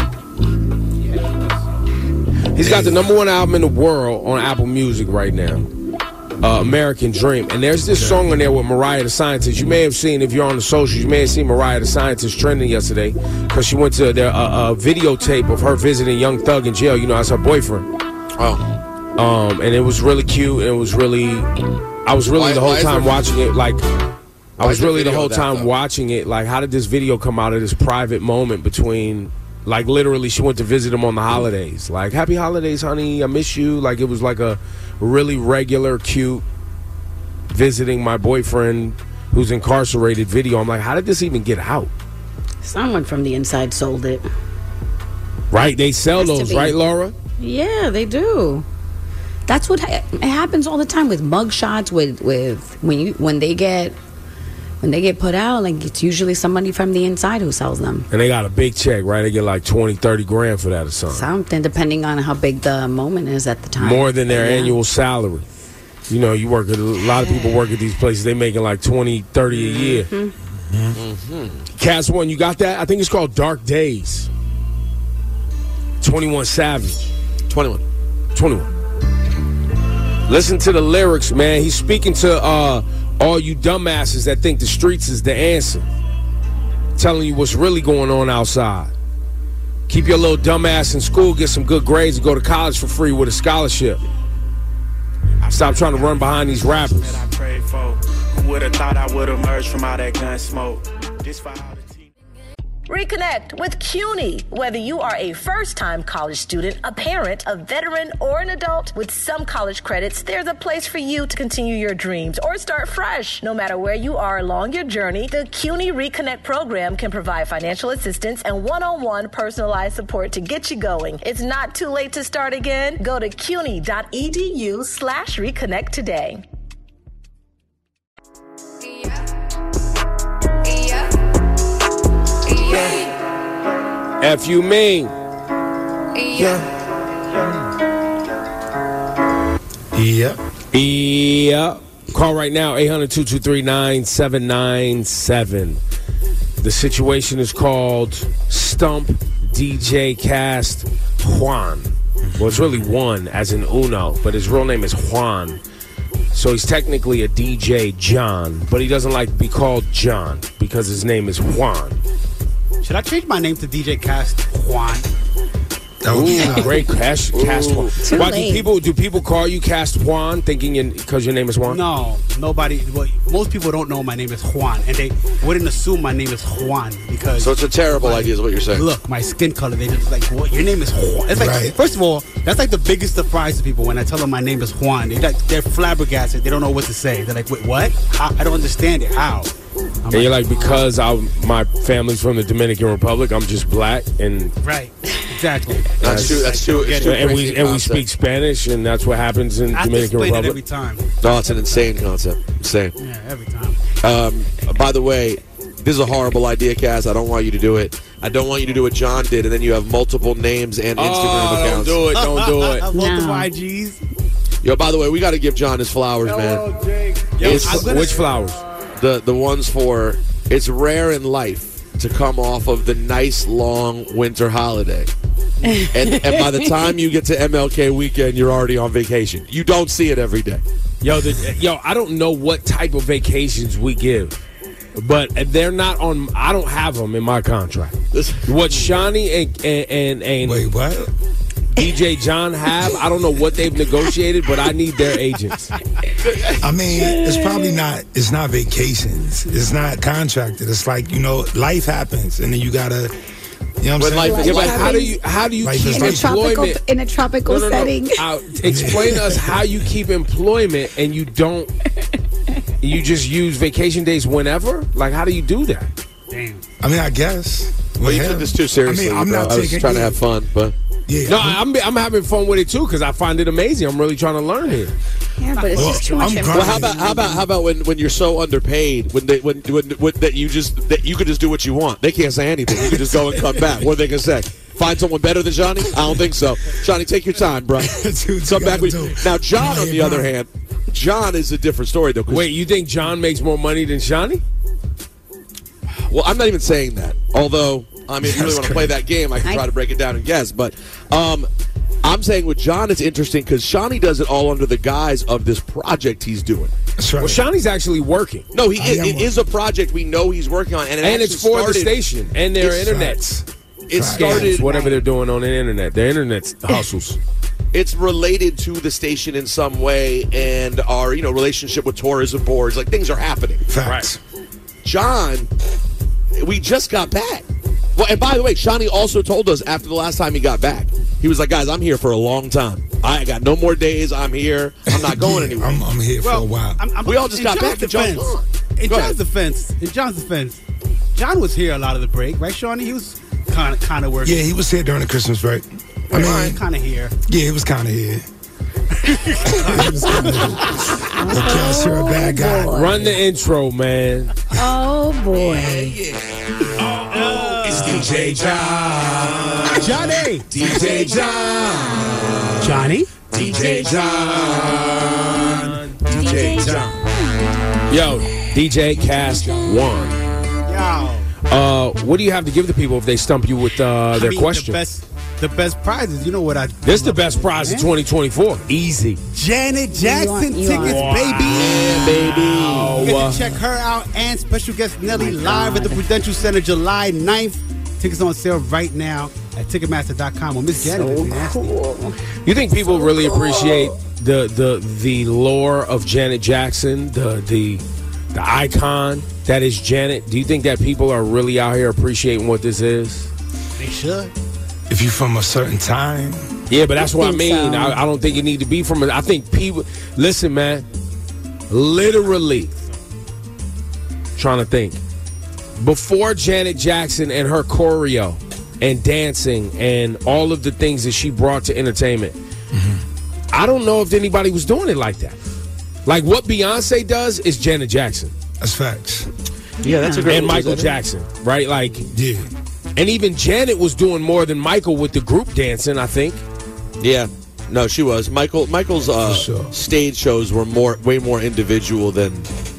He's got the #1 album in the world on Apple Music right now, American Dream. And there's this song on there with Mariah the Scientist. You may have seen, if you're on the socials, you may have seen Mariah the Scientist trending yesterday because she went to a videotape of her visiting Young Thug in jail. You know, that's her boyfriend. Oh. And it was really cute. And it was really, I was really the whole time watching it like, I was really the whole time watching it like, how did this video come out of this private moment between... Like, literally, she went to visit him on the holidays. Like, happy holidays, honey. I miss you. Like, it was like a really regular, cute visiting my boyfriend who's incarcerated video. I'm like, how did this even get out? Someone from the inside sold it. Right? They sell those, right, Laura? Yeah, they do. That's what it happens all the time with mugshots, with when they get put out, like it's usually somebody from the inside who sells them. And they got a big check, right? They get like 20, 30 grand for that or something. Something, depending on how big the moment is at the time. More than their annual salary. You know, you work at a lot of people work at these places. They making like 20, 30 a year. Cass One, you got that? I think it's called Dark Days. 21 Savage. 21. Listen to the lyrics, man. He's speaking to all you dumbasses that think the streets is the answer. Telling you what's really going on outside. Keep your little dumbass in school, get some good grades, and go to college for free with a scholarship. Stop trying to run behind these rappers. I prayed for. Who would have thought I would have emerged from all that gun smoke? This for all the Reconnect with CUNY. Whether you are a first-time college student, a parent, a veteran, or an adult, with some college credits, there's a place for you to continue your dreams or start fresh. No matter where you are along your journey, the CUNY Reconnect program can provide financial assistance and one-on-one personalized support to get you going. It's not too late to start again. Go to cuny.edu/reconnect today. F you mean? Yeah. Call right now, 800-223-9797. The situation is called Stump DJ Cast Juan. Well, it's really Juan, as in Uno, but his real name is Juan. So he's technically a DJ John, but he doesn't like to be called John because his name is Juan. Should I change my name to DJ Cast Juan? Ooh, great Cast Juan. Why do people call you Cast Juan thinking because your name is Juan? No, nobody. Well, most people don't know my name is Juan, and they wouldn't assume my name is Juan because. So it's a terrible idea, is what you're saying. Look, my skin color. They just like, what? Your name is Juan. It's like, first of all, that's like the biggest surprise to people when I tell them my name is Juan. They're flabbergasted. They don't know what to say. They're like, wait, what? How? I don't understand it. How? And you're like, because my family's from the Dominican Republic, I'm just black and right, exactly. That's true. And we speak Spanish, and that's what happens in Dominican Republic. Every time. No, it's an insane concept. Insane. Yeah, every time. By the way, this is a horrible idea, Cass. I don't want you to do it. I don't want you to do what John did, and then you have multiple names and Instagram accounts. Don't do it. Multiple IGs. Yo, by the way, we got to give John his flowers, man. Which flowers? The ones for it's rare in life to come off of the nice long winter holiday. And by the time you get to MLK weekend, you're already on vacation. You don't see it every day. Yo, I don't know what type of vacations we give, but they're not on. I don't have them in my contract. What Shawnee and wait, what? DJ John have, I don't know what they've negotiated, but I need their agents. I mean, it's probably not. It's not vacations. It's not contracted. It's like, life happens, and then you gotta. You know what I'm saying? But how do you keep employment in a tropical setting? Explain to us how you keep employment and you don't. You just use vacation days whenever. Like, how do you do that? Damn. I mean, I guess. Well, you took this too seriously. I mean, I was trying to have fun, but no, I'm having fun with it too because I find it amazing. I'm really trying to learn here. Yeah, but it's just too much. Well, how about when you're so underpaid when that you could just do what you want? They can't say anything. You can just go and come back. What are they gonna say? Find someone better than Johnny? I don't think so. Johnny, take your time, bro. Come back with now. John, on the other hand, John is a different story though. Wait, you think John makes more money than Johnny? Well, I'm not even saying that. Although, I mean, if you really want to play that game, I can try to break it down and guess. But I'm saying with John, it's interesting because Shawnee does it all under the guise of this project he's doing. That's right. Well, Shawnee's actually working. No, it is a project we know he's working on. And it's for the station and their internets. It started... whatever they're doing on the internet. Their internet hustles. It's related to the station in some way and our, relationship with tourism boards. Like, things are happening. Facts. Right. John, we just got back. Well, and by the way, Shawnee also told us after the last time he got back, he was like, guys, I'm here for a long time. I got no more days. I'm here. I'm not going anywhere. I'm here for a while. We all just got back to John's gone. In John's defense, John was here a lot of the break, right, Shawnee? He was kind of working. Yeah, he was here during the Christmas break. I mean, kind of here. Yeah, he was kind of here. Because you're a bad guy. Run the intro, man. Oh, boy. It's DJ John. Johnny. DJ John. Johnny. DJ John. DJ John. Yo, DJ Cast One. Yo. What do you have to give the people if they stump you with their question? The best prizes, you know what I... This is the best prize of 2024. Easy. Janet Jackson tickets, baby. Yeah, baby. You get to check her out and special guest Nelly live at the Prudential Center July 9th. Tickets on sale right now at Ticketmaster.com. Well, Miss Janet is nasty. Cool. You think people really appreciate the lore of Janet Jackson, the icon that is Janet? Do you think that people are really out here appreciating what this is? They should. If you're from a certain time. Yeah, but that's what I mean. So. I don't think it need to be from I think people... Listen, man. Literally. Trying to think. Before Janet Jackson and her choreo and dancing and all of the things that she brought to entertainment, I don't know if anybody was doing it like that. Like what Beyonce does is Janet Jackson. That's facts. Yeah, that's a great And Michael Jackson, right? Like, yeah. And even Janet was doing more than Michael with the group dancing, I think. Yeah. No, she was. Michael's stage shows were way more individual than,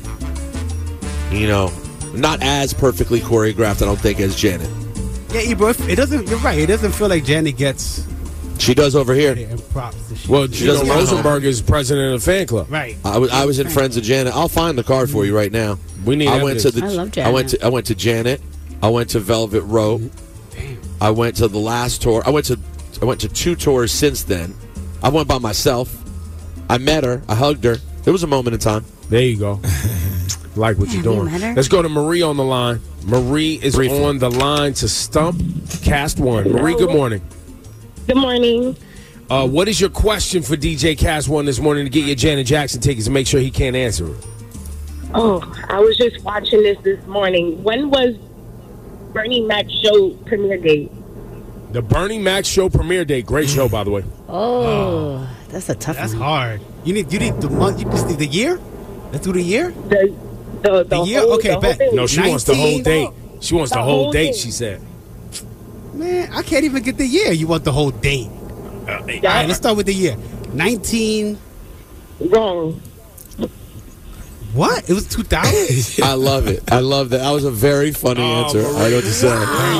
not as perfectly choreographed, I don't think, as Janet. Yeah, Ebro, it doesn't. You're right. It doesn't feel like Janet gets. She does over here. And props. Well, Rosenberg is president of the fan club. Right. I was in Friends of Janet. I'll find the card for you right now. We need. I love Janet. I went to Janet. I went to Velvet Rope. Damn. I went to the last tour. I went to 2 tours since then. I went by myself. I met her. I hugged her. There was a moment in time. There you go. Like what you're doing. Let's go to Marie on the line. Marie is on the line to stump Cast One. Marie, good morning. Good morning. What is your question for DJ Cast One this morning to get your Janet Jackson tickets and make sure he can't answer it? Oh, I was just watching this morning. When was Bernie Mac show premiere date? The Bernie Mac show premiere date. Great show, by the way. Oh, that's a tough one. That's hard. You need the month. You just need the year. Let's do the year. The year. Whole, okay, bet. No, she wants the whole date. She wants the whole date. She said. Man, I can't even get the year. You want the whole date? All right, let's start with the year. 19. Wrong. What? It was 2000? I love it. I love that. That was a very funny answer. Marie. I know what to say.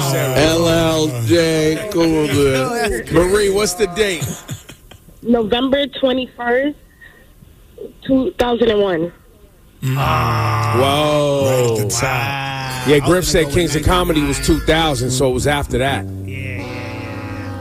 LLJ. Cool. Marie, what's the date? November 21st, 2001. Whoa. Right at the top. Wow. Yeah, Griff said Kings of Comedy was 2000, so it was after that.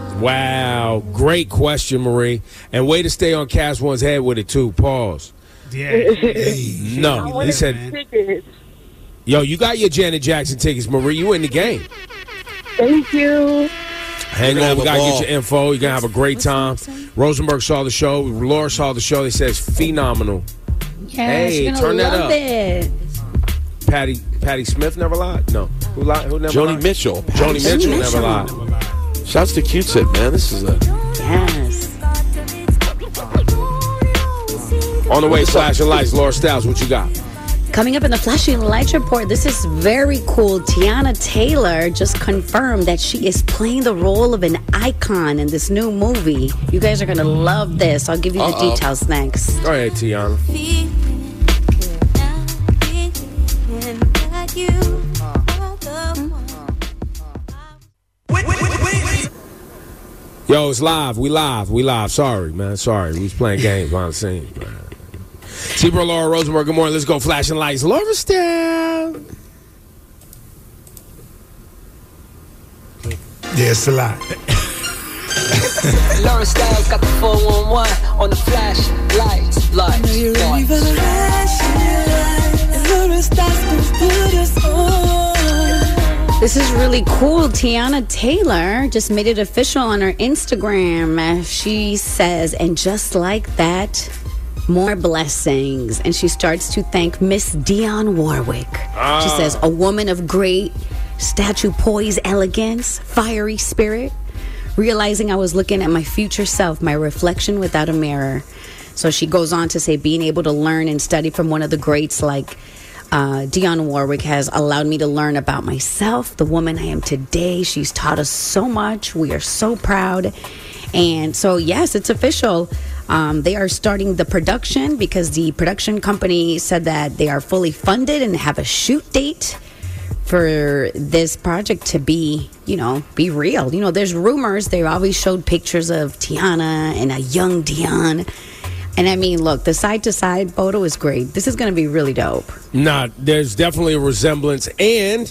Wow. Great question, Marie. And way to stay on Cast One's head with it, too. Pause. No, he said, yo, you got your Janet Jackson tickets, Marie. You in the game. Thank you. Hang on, we got to get your info. You're going to have a great time. Rosenberg saw the show. Laura saw the show. They said it's phenomenal. Yeah, hey, turn that up. It. Patty Smith never lied? No. Who lied? Who never Joni lied? Mitchell. Joni Mitchell never lied. Shouts to Q-Tip, man. This is a... Yes. On the way, flashing lights. Laura Styles, what you got? Coming up in the Flashing Lights Report, this is very cool. Tiana Taylor just confirmed that she is playing the role of an icon in this new movie. You guys are going to love this. I'll give you the details next. Go ahead, Tiana. Yo, it's live. We live. Sorry, man. Sorry. We was playing games behind the scenes, man. T-Bro, Laura Rosenberg, good morning. Let's go. Flashing lights. Laura Styles. Yeah, it's a lot. Laura Styles got the 411 on the flash lights. Are you ready for the flashing lights? Laura Styles put us on. This is really cool. Tiana Taylor just made it official on her Instagram. She says, and just like that, more blessings. And she starts to thank Miss Dionne Warwick. She says, a woman of great stature, poise, elegance, fiery spirit. Realizing I was looking at my future self, my reflection without a mirror. So she goes on to say, being able to learn and study from one of the greats like Dionne Warwick has allowed me to learn about myself, the woman I am today. She's taught us so much. We are so proud. And so, yes, it's official. They are starting the production because the production company said that they are fully funded and have a shoot date for this project to be, be real. There's rumors. They always showed pictures of Tiana and a young Dionne. And I mean, look, the side-to-side photo is great. This is going to be really dope. Nah, there's definitely a resemblance. And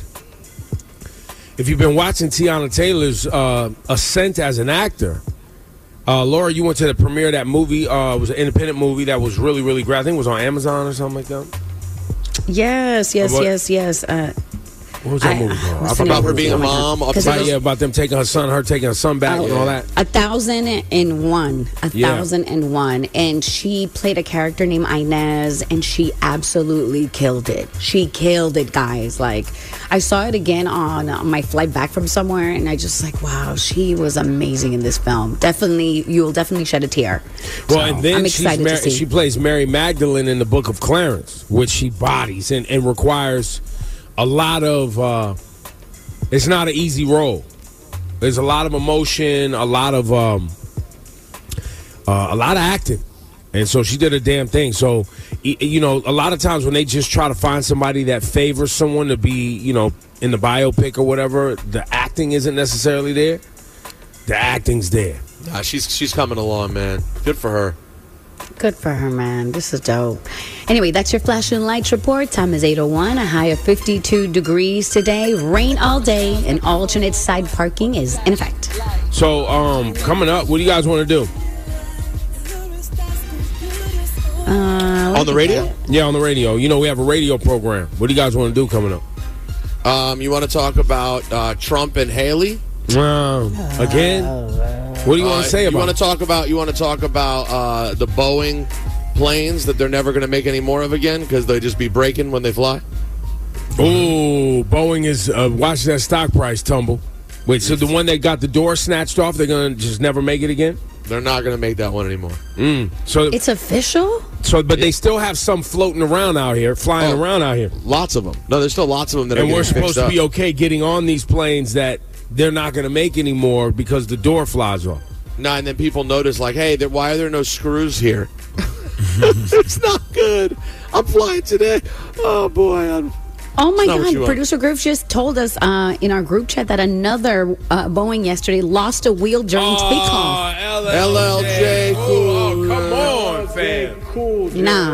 if you've been watching Tiana Taylor's ascent as an actor, Laura, you went to the premiere of that movie. It was an independent movie that was really, really great. I think it was on Amazon or something like that. Yes. What was that movie called? About her being a mom. About them taking her son back and all that. 1001. 1001. And she played a character named Inez, and she absolutely killed it. She killed it, guys. Like, I saw it again on my flight back from somewhere, and I just wow, she was amazing in this film. You'll definitely shed a tear. Well, so, and then I'm excited to see. She plays Mary Magdalene in the Book of Clarence, which she bodies and requires a lot of it's not an easy role. There's a lot of emotion, a lot of acting, and so she did a damn thing. So a lot of times when they just try to find somebody that favors someone to be in the biopic or whatever, the acting isn't necessarily there. The acting's there. Nah, she's coming along, man. Good for her. Good for her, man. This is dope. Anyway, that's your Flashing Lights Report. Time is 8:01. A high of 52 degrees today. Rain all day. And alternate side parking is in effect. So, coming up, what do you guys want to do? On the radio? Yeah, on the radio. We have a radio program. What do you guys want to do coming up? You want to talk about Trump and Haley? Again? What do you want to say about? You want to talk about the Boeing planes that they're never going to make any more of again because they just be breaking when they fly? Oh, Boeing is watch that stock price tumble. Wait, so the one that got the door snatched off, they're going to just never make it again? They're not going to make that one anymore. So it's official? So, but they still have some floating around out here, flying around out here. Lots of them. No, there's still lots of them that are getting fixed up. And we're supposed to be okay getting on these planes that they're not going to make anymore because the door flies off. No, and then people notice, hey, why are there no screws here? It's not good. I'm flying today. Oh, boy. Oh, my God. Producer Groove just told us in our group chat that another Boeing yesterday lost a wheel during takeoff. LLJ. Cool. Come on, fam. Cool. Nah.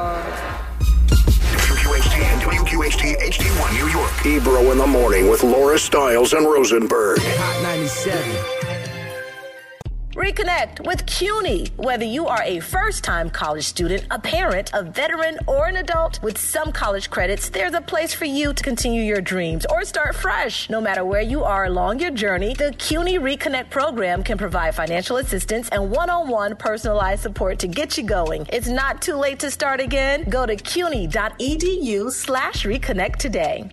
WQHT and WQHT HD1 New York. Ebro in the morning with Laura Styles and Rosenberg. Hot 97. Reconnect with CUNY. Whether you are a first-time college student, a parent, a veteran, or an adult, with some college credits, there's a place for you to continue your dreams or start fresh. No matter where you are along your journey, the CUNY Reconnect program can provide financial assistance and one-on-one personalized support to get you going. It's not too late to start again. Go to cuny.edu/reconnect today.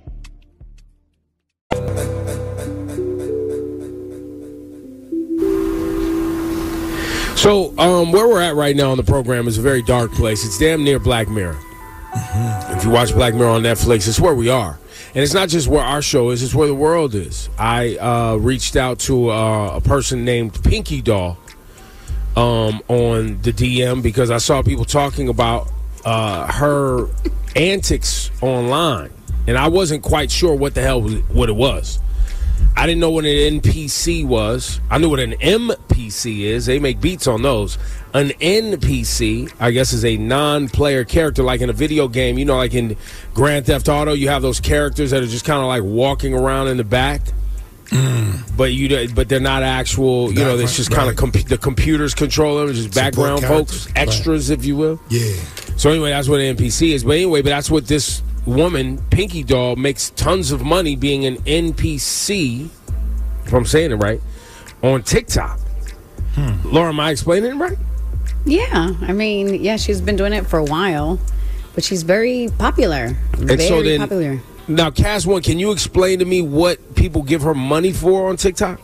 So, where we're at right now on the program is a very dark place. It's damn near Black Mirror. Mm-hmm. If you watch Black Mirror on Netflix, it's where we are. And it's not just where our show is, it's where the world is. I reached out to a person named Pinky Doll on the DM because I saw people talking about her antics online. And I wasn't quite sure what the hell what it was. I didn't know what an NPC was. I knew what an MPC is. They make beats on those. An NPC, I guess, is a non-player character, like in a video game. You know, like in Grand Theft Auto, you have those characters that are just kind of like walking around in the back. But they're not actual. You know, it's just kind of the computers control them. It's just background folks, extras, if you will. Yeah. So anyway, that's what an NPC is. But anyway, that's what this woman, Pinky Doll, makes tons of money being an NPC, if I'm saying it right, on TikTok. Laura, am I explaining it right? Yeah. I mean, yeah, she's been doing it for a while, but she's very popular. Very popular. Now, Cass One, can you explain to me what people give her money for on TikTok?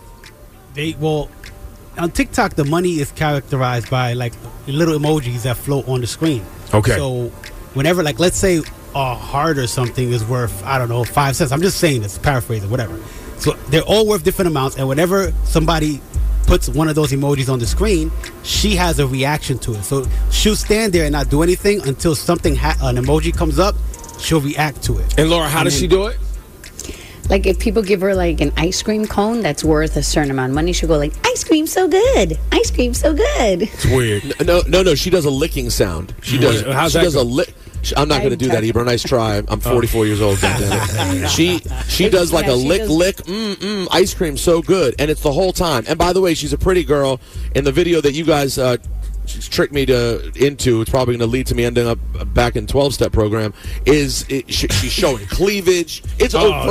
On TikTok, the money is characterized by like little emojis that float on the screen. Okay. So whenever, like, let's say a heart or something is worth, I don't know, 5 cents. I'm just saying this, paraphrasing, whatever. So they're all worth different amounts, and whenever somebody puts one of those emojis on the screen, she has a reaction to it. So she'll stand there and not do anything until something, an emoji comes up, she'll react to it. And Laura, how does she do it? Like if people give her like an ice cream cone that's worth a certain amount of money, she'll go like, ice cream so good. Ice cream so good. It's weird. No, she does a licking sound. She does. How's she that does go? a lick. I'm not going to do that, Ibra. Nice try. I'm 44 years old. She does like a lick, ice cream so good, and it's the whole time. And by the way, she's a pretty girl. In the video that you guys tricked me into, it's probably going to lead to me ending up back in 12-step program. She's showing cleavage. It's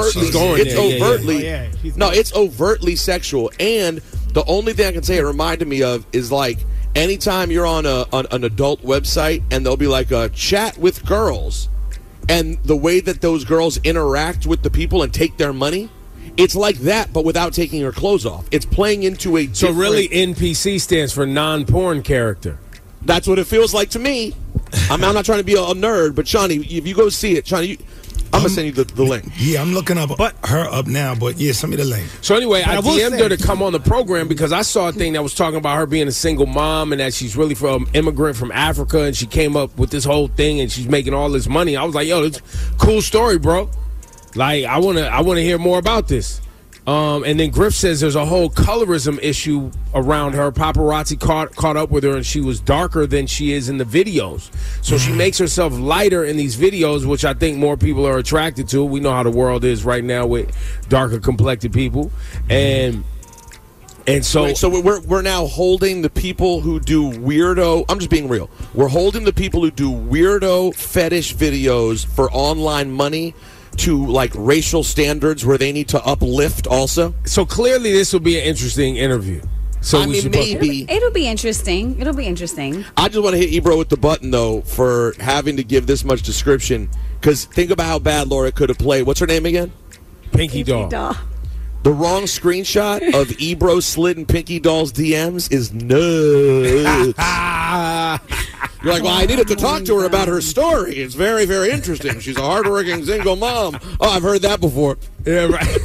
it's overtly sexual. And the only thing I can say it reminded me of is like, anytime you're on an adult website and there'll be like a chat with girls, and the way that those girls interact with the people and take their money, it's like that, but without taking her clothes off. It's playing into a So really, NPC stands for non-porn character. That's what it feels like to me. I'm not trying to be a nerd, but Shawnee, if you go see it, Shawnee, I'm going to send you the link. Yeah, I'm looking her up now, but yeah, send me the link. So anyway, I DM'd her to come on the program because I saw a thing that was talking about her being a single mom and that she's really from immigrant from Africa, and she came up with this whole thing and she's making all this money. I was like, yo, it's a cool story, bro. Like, I wanna hear more about this. And then Griff says there's a whole colorism issue around her. Paparazzi caught up with her, and she was darker than she is in the videos. So she makes herself lighter in these videos, which I think more people are attracted to. We know how the world is right now with darker complected people, and so Wait, so we're now holding the people who do weirdo. I'm just being real. We're holding the people who do weirdo fetish videos for online money to like racial standards where they need to uplift also. So clearly this will be an interesting interview. So I mean, maybe it'll be interesting. It'll be interesting. I just want to hit Ebro with the button though for having to give this much description, because think about how bad Laura could have played. What's her name again? Pinky Doll. The wrong screenshot of Ebro slitting Pinky Doll's DMs is nuts. You're like, well, I needed to talk to her about her story. It's very, very interesting. She's a hardworking single mom. Oh, I've heard that before. Yeah, right.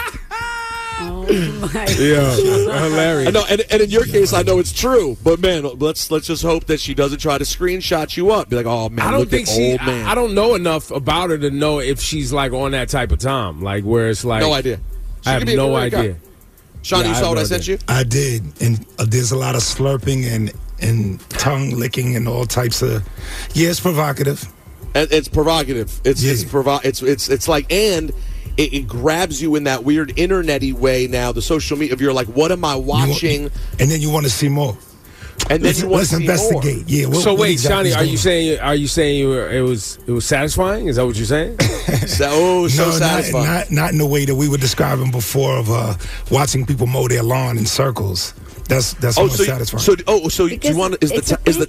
Oh my Yeah, hilarious. No, and in your case, I know it's true. But man, let's just hope that she doesn't try to screenshot you up. Be like, oh man, look at old man. I don't know enough about her to know if she's like on that type of time, like where it's like no idea. I have no idea. Sean, you saw what I sent you? I did, and there's a lot of slurping and tongue licking and all types of. Yeah, it's provocative. It's provocative. It's like, and it grabs you in that weird internet-y way now, the social media, if you're like, what am I watching? And then you want to see more. And then let's investigate. Yeah. So wait, Johnny, are you saying it was satisfying? Is that what you're saying? So satisfying. Not in the way that we were describing before of watching people mow their lawn in circles. That's more satisfying. So do you want? Is the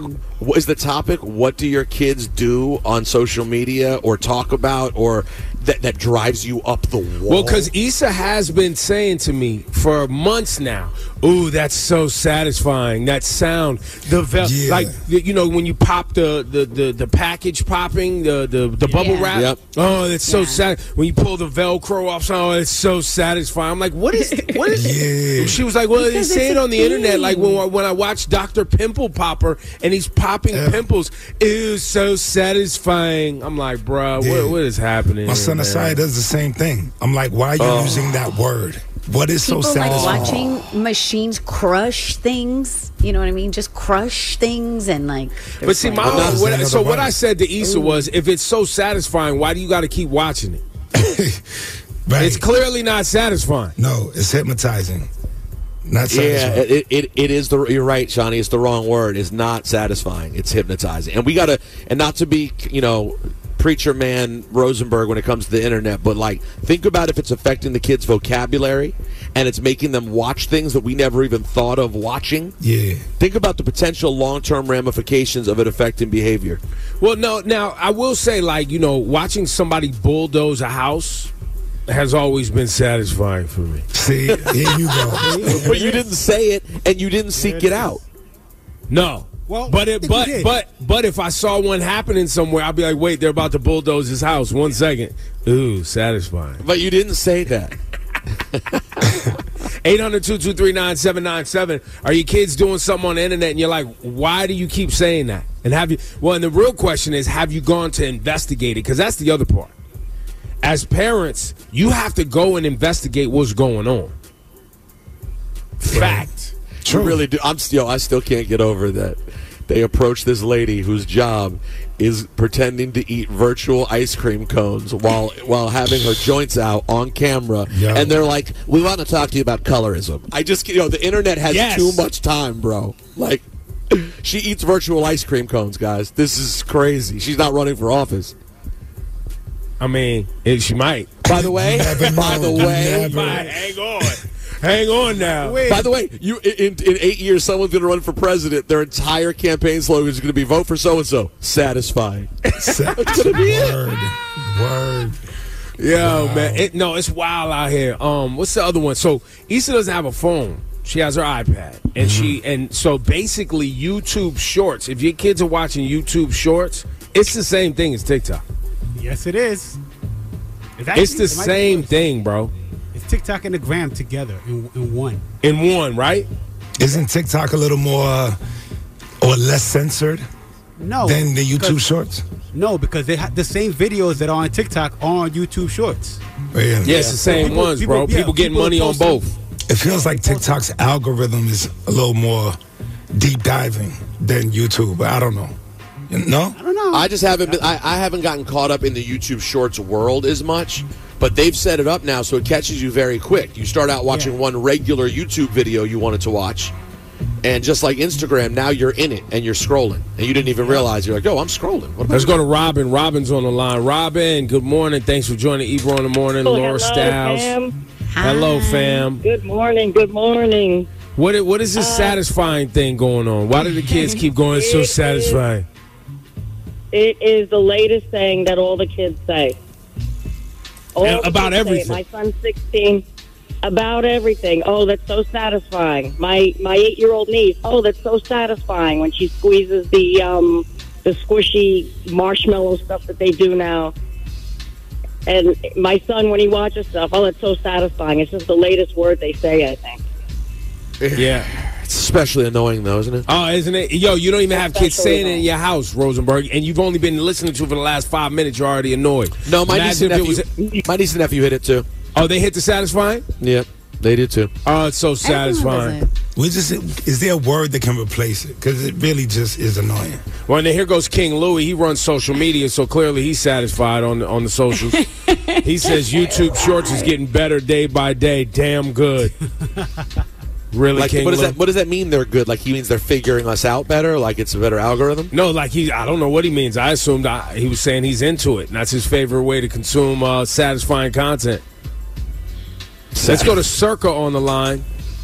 topic? What do your kids do on social media or talk about or that drives you up the wall? Well, because Issa has been saying to me for months now, "Ooh, that's so satisfying. That sound, like when you pop the package popping, the bubble wrap. Yep. Oh, that's so sad. When you pull the Velcro off, oh, it's so satisfying. I'm like, what is? Yeah. She was like, well, they say it on the internet. Like when I watch Dr. Pimple Popper and he's popping pimples, it is so satisfying. I'm like, bro, what is happening? My son Asaya does the same thing. I'm like, why are you using that word? What is People so satisfying? like watching machines crush things. You know what I mean? Just crush things and like. But see, what I said to Issa was, if it's so satisfying, why do you got to keep watching it? Right. It's clearly not satisfying. No, it's hypnotizing. Not satisfying. Yeah, it is you're right, Shawnee. It's the wrong word. It's not satisfying. It's hypnotizing. And we got to, and not to be, preacher man Rosenberg when it comes to the internet, but like think about if it's affecting the kids' vocabulary and it's making them watch things that we never even thought of watching. Yeah. Think about the potential long-term ramifications of it affecting behavior. Well, no, now I will say, watching somebody bulldoze a house has always been satisfying for me. See, here you go. But you didn't say it and you didn't seek it out. No. Well, but if I saw one happening somewhere, I'd be like, wait, they're about to bulldoze his house. 1 second. Ooh, satisfying. But you didn't say that. 800-223-9797. Are your kids doing something on the internet and you're like, why do you keep saying that? And and the real question is, have you gone to investigate it? Because that's the other part. As parents, you have to go and investigate what's going on. Fact. True. You really do. I still can't get over that. They approach this lady whose job is pretending to eat virtual ice cream cones while having her joints out on camera. Yo. And they're like, we want to talk to you about colorism. The internet has too much time, bro. Like, she eats virtual ice cream cones, guys. This is crazy. She's not running for office. I mean, she might. By the way, hang on now. Wait. By the way, in 8 years, someone's going to run for president. Their entire campaign slogan is going to be "Vote for so and so." Satisfying. That's going to be Word. Yo, wow. Man, it's wild out here. What's the other one? So Issa doesn't have a phone. She has her iPad, and so basically YouTube Shorts. If your kids are watching YouTube Shorts, it's the same thing as TikTok. Yes, it is. It's the same thing, bro. It's TikTok and the Gram together in one. In one, right? Isn't TikTok a little more or less censored? No. Than the YouTube Shorts? No, because they have the same videos that are on TikTok are on YouTube Shorts. Yeah, it's the same ones, bro. People getting money on both. It feels like TikTok's algorithm is a little more deep diving than YouTube. I don't know. No? I don't know. I just haven't been, I haven't gotten caught up in the YouTube Shorts world as much, but they've set it up now so it catches you very quick. You start out watching one regular YouTube video you wanted to watch, and just like Instagram, now you're in it and you're scrolling, and you didn't even realize. You're like, oh, I'm scrolling. Let's go to Robin. Robin's on the line. Robin, good morning. Thanks for joining Ebro in the morning. Laura Styles. Fam. Hello, fam. Good morning. Good morning. What is this satisfying thing going on? Why do the kids keep going so satisfying? It is the latest thing that all the kids say. About everything. My son's 16. About everything. Oh, that's so satisfying. My 8-year-old niece. Oh, that's so satisfying when she squeezes the squishy marshmallow stuff that they do now. And my son, when he watches stuff, oh, that's so satisfying. It's just the latest word they say, I think. Yeah. It's especially annoying, though, isn't it? Oh, isn't it? Yo, you don't even have kids saying it in your house, Rosenberg, and you've only been listening to it for the last 5 minutes. You're already annoyed. No, my niece and nephew hit it, too. Oh, they hit the satisfying? Yep. They do too. Oh, it's so satisfying. Is there a word that can replace it? Because it really just is annoying. Well, and then here goes King Louie. He runs social media, so clearly he's satisfied on the socials. He says YouTube Shorts is getting better day by day. Damn good. Really, like, King Louie? What does that mean? They're good. Like he means they're figuring us out better. Like it's a better algorithm. No, like I don't know what he means. I assumed he was saying he's into it, and that's his favorite way to consume satisfying content. Let's go to Circa on the line.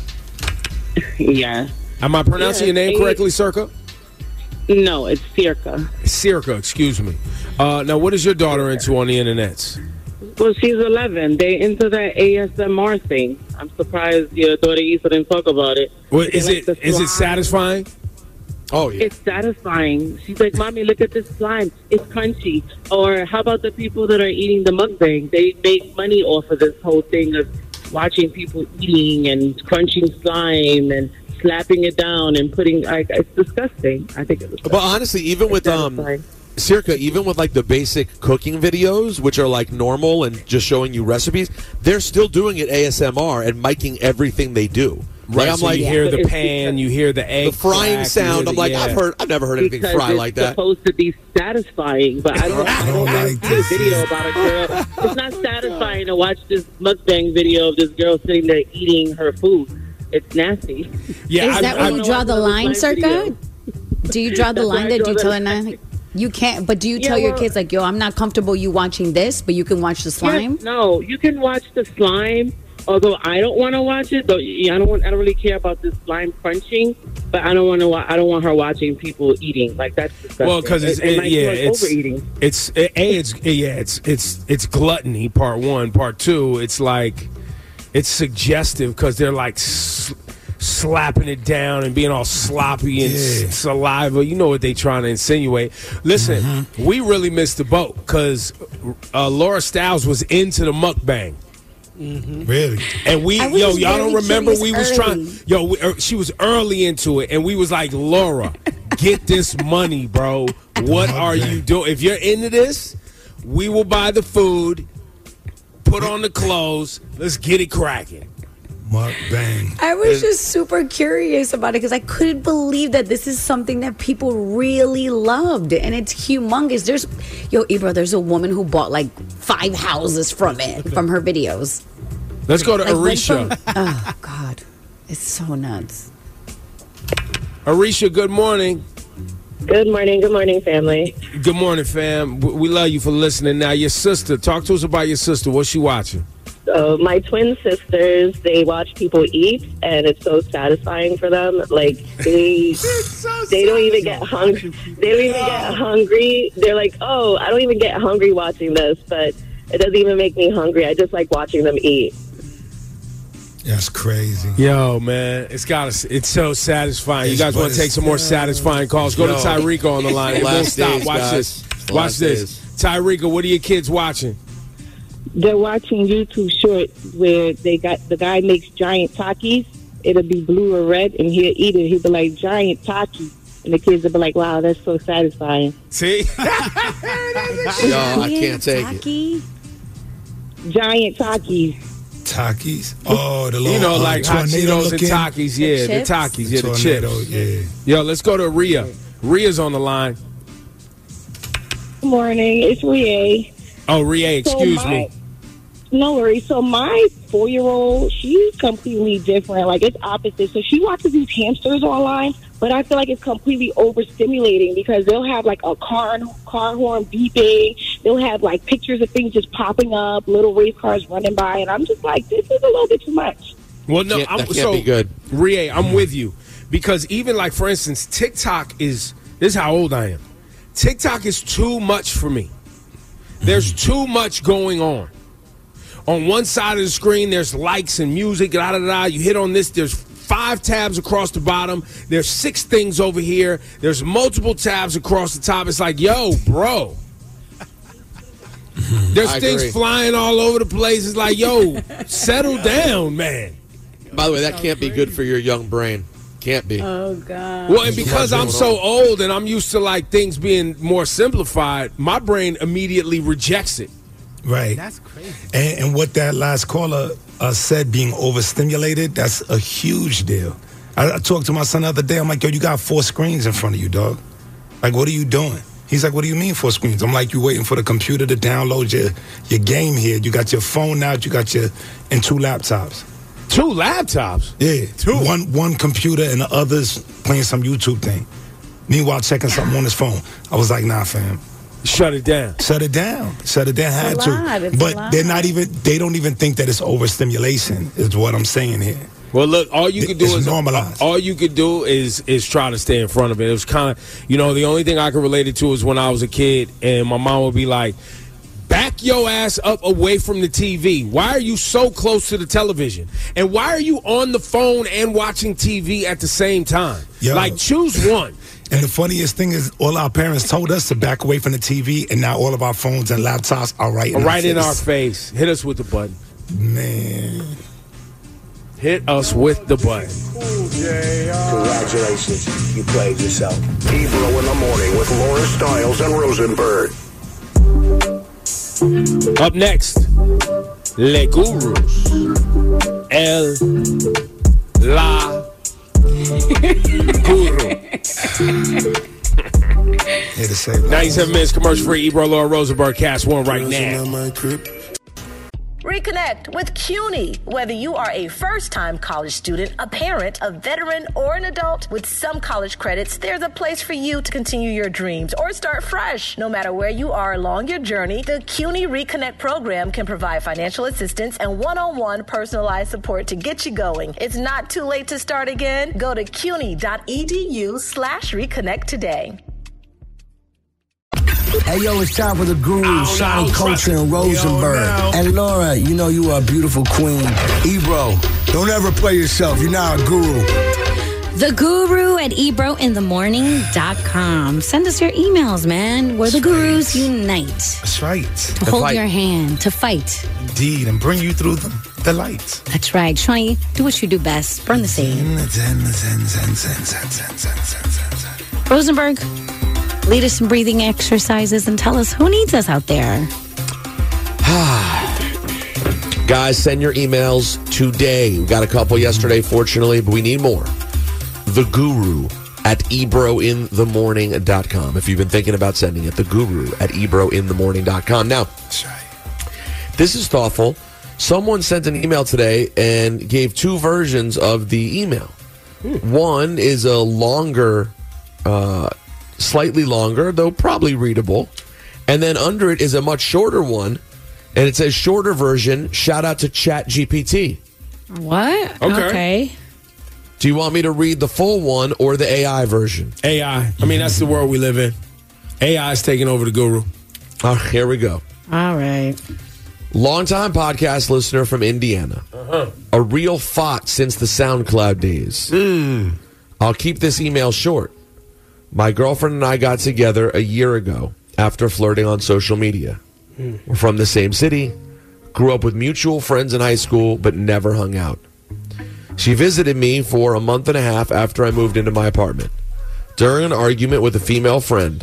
Yeah. Am I pronouncing your name correctly, Circa? No, it's Circa. Circa, excuse me. Now, what is your daughter into on the internets? Well, she's 11. They into that ASMR thing. I'm surprised your daughter Issa didn't talk about it. Well, is it satisfying? Oh, yeah. It's satisfying. She's like, Mommy, look at this slime. It's crunchy. Or how about the people that are eating the mukbang? They make money off of this whole thing of watching people eating and crunching slime and slapping it down and putting, it's disgusting. I think it's disgusting. But honestly, even with Circa, even with like the basic cooking videos, which are like normal and just showing you recipes, they're still doing it ASMR and miking everything they do. Right, Like, I'm so like, you hear the pan, you hear the egg, the frying crack, sound. I'm like, I've never heard anything fry like that. It's supposed to be satisfying, but I don't like this video about a girl. It's not satisfying to watch this mukbang video of this girl sitting there eating her food. It's nasty. Yeah, is that where you draw the line, Circa? Do you draw the line there? Do you tell her not? You can't, but do you tell your kids like, yo, I'm not comfortable you watching this, but you can watch the slime? Yes, no, you can watch the slime. Although I don't want to watch it, though, I don't really care about this slime crunching, but I don't want her watching people eating. Like that's disgusting. Well, because it's overeating. It's gluttony. Part one, part two. It's like it's suggestive because they're like slapping it down and being all sloppy and saliva. You know what they trying to insinuate. Listen, we really missed the boat because Laura Stiles was into the mukbang. Really? And y'all don't remember we was trying. She was early into it, and we was like, Laura, get this money, bro. What are you doing? If you're into this, we will buy the food, put on the clothes. Let's get it cracking. Mukbang. I was just super curious about it because I couldn't believe that this is something that people really loved, and it's humongous. There's a woman who bought like 5 houses from her videos. Let's go to Arisha. Oh God, it's so nuts. Arisha, good morning. Good morning, family. Good morning, fam. We love you for listening. Now, your sister, talk to us about your sister. What's she watching? So my twin sisters, they watch people eat, and it's so satisfying for them. Like they don't even get hungry. They don't even get hungry. They're like, oh, I don't even get hungry watching this, but it doesn't even make me hungry. I just like watching them eat. That's crazy. Yo, man, it's so satisfying. You guys want to take some more satisfying calls? Go to Tyreeka on the line. It won't stop. Watch this. Watch this. Tyreeka, what are your kids watching? They're watching YouTube Shorts where the guy makes giant Takis. It'll be blue or red, and he'll eat it. He'll be like, giant Taki. And the kids will be like, wow, that's so satisfying. See? Yo, I can't take it. Giant Takis. Takis? Oh, the little like hot Cheetos and Takis. Yeah, the Takis. Yeah, the chips. Yeah. Yo, let's go to Rhea. Rhea's on the line. Good morning. It's Rhea. Oh, Rhea, excuse me. No worries. So my 4-year-old, she's completely different. Like, it's opposite. So she watches these hamsters online, but I feel like it's completely overstimulating because they'll have, like, a car horn beeping. They'll have, like, pictures of things just popping up, little race cars running by, and I'm just like, this is a little bit too much. Well, no, that can't be good. Rhea, I'm with you. Because even, like, for instance, TikTok this is how old I am. TikTok is too much for me. There's too much going on. On one side of the screen, there's likes and music, da-da-da. You hit on this, there's 5 tabs across the bottom. There's 6 things over here. There's multiple tabs across the top. It's like, yo, bro. There's things flying all over the place. It's like, yo, settle down, man. By the way, that can't be good for your young brain. Can't be. Oh, God. Well, and because I'm so old and I'm used to, like, things being more simplified, my brain immediately rejects it. Right. That's crazy. And what that last caller said being overstimulated, that's a huge deal. I talked to my son the other day. I'm like, yo, you got 4 screens in front of you, dog. Like, what are you doing? He's like, what do you mean 4 screens? I'm like, you waiting for the computer to download your game here. You got your phone out, and 2 laptops. 2 laptops? Yeah. 2. One computer and the other's playing some YouTube thing. Meanwhile, checking something on his phone. I was like, nah, fam. Shut it down. Shut it down. Had to. But they don't even think that it's overstimulation, is what I'm saying here. Well, look, all you could do is normalize. All you could do is try to stay in front of it. It was kind of, the only thing I could relate it to is when I was a kid, and my mom would be like, back your ass up away from the TV. Why are you so close to the television? And why are you on the phone and watching TV at the same time? Yo. Like, choose one. And the funniest thing is, all our parents told us to back away from the TV, and now all of our phones and laptops are right in our face. Hit us with the button. Man. Hit us with the button. Congratulations. You played yourself. Ebro in the morning with Laura Stiles and Rosenberg. Up next, Le Gurus. La Guru. Here to say 97 minutes commercial free. Ebro, Laura Rosenberg, Cast 1 right now. Reconnect with CUNY. Whether you are a first-time college student, a parent, a veteran, or an adult, with some college credits, there's a place for you to continue your dreams or start fresh. No matter where you are along your journey, the CUNY Reconnect program can provide financial assistance and one-on-one personalized support to get you going. It's not too late to start again. Go to cuny.edu/reconnect today. Hey, yo, it's time for the Guru, Shiny Culture, and Rosenberg. And Laura, you know you are a beautiful queen. Ebro, don't ever play yourself. You're not a guru. The Guru at ebrointhemorning.com. Send us your emails, man. We're the Gurus unite. That's right. To hold your hand, to fight. Indeed, and bring you through the light. That's right. Shawnee, do what you do best. Burn the sage. Rosenberg, lead us in breathing exercises and tell us who needs us out there. Guys, send your emails today. We got a couple yesterday, fortunately, but we need more. The Guru at ebrointhemorning.com. If you've been thinking about sending it, the Guru at ebrointhemorning.com. Now, this is thoughtful. Someone sent an email today and gave 2 versions of the email. One is a longer, slightly longer, though probably readable. And then under it is a much shorter one. And it says shorter version, shout out to ChatGPT. What? Okay. Do you want me to read the full one or the AI version? AI. I mean, that's the world we live in. AI is taking over the Guru. Here we go. All right. Longtime podcast listener from Indiana. A real thought since the SoundCloud days. I'll keep this email short. My girlfriend and I got together a year ago after flirting on social media. We're from the same city, grew up with mutual friends in high school, but never hung out. She visited me for a month and a half after I moved into my apartment. During an argument with a female friend,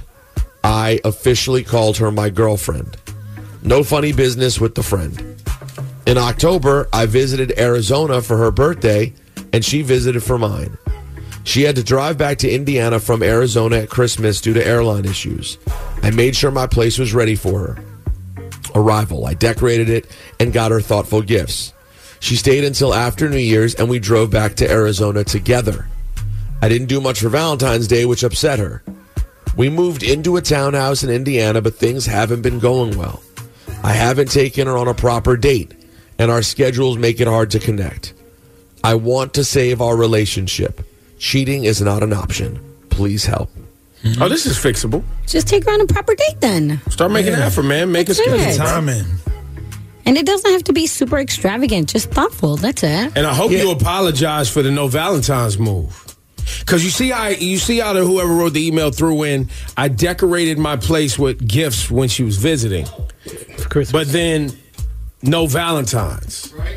I officially called her my girlfriend. No funny business with the friend. In October, I visited Arizona for her birthday, and she visited for mine. She had to drive back to Indiana from Arizona at Christmas due to airline issues. I made sure my place was ready for her arrival. I decorated it and got her thoughtful gifts. She stayed until after New Year's, and we drove back to Arizona together. I didn't do much for Valentine's Day, which upset her. We moved into a townhouse in Indiana, but things haven't been going well. I haven't taken her on a proper date, and our schedules make it hard to connect. I want to save our relationship. Cheating is not an option. Please help. Oh, this is fixable. Just take her on a proper date then. Start making an effort, man. Make a schedule. Timing. And it doesn't have to be super extravagant, just thoughtful. That's it. And I hope you apologize for the no Valentine's move. Because you see how whoever wrote the email threw in, I decorated my place with gifts when she was visiting. For Christmas. But then no Valentine's. Right.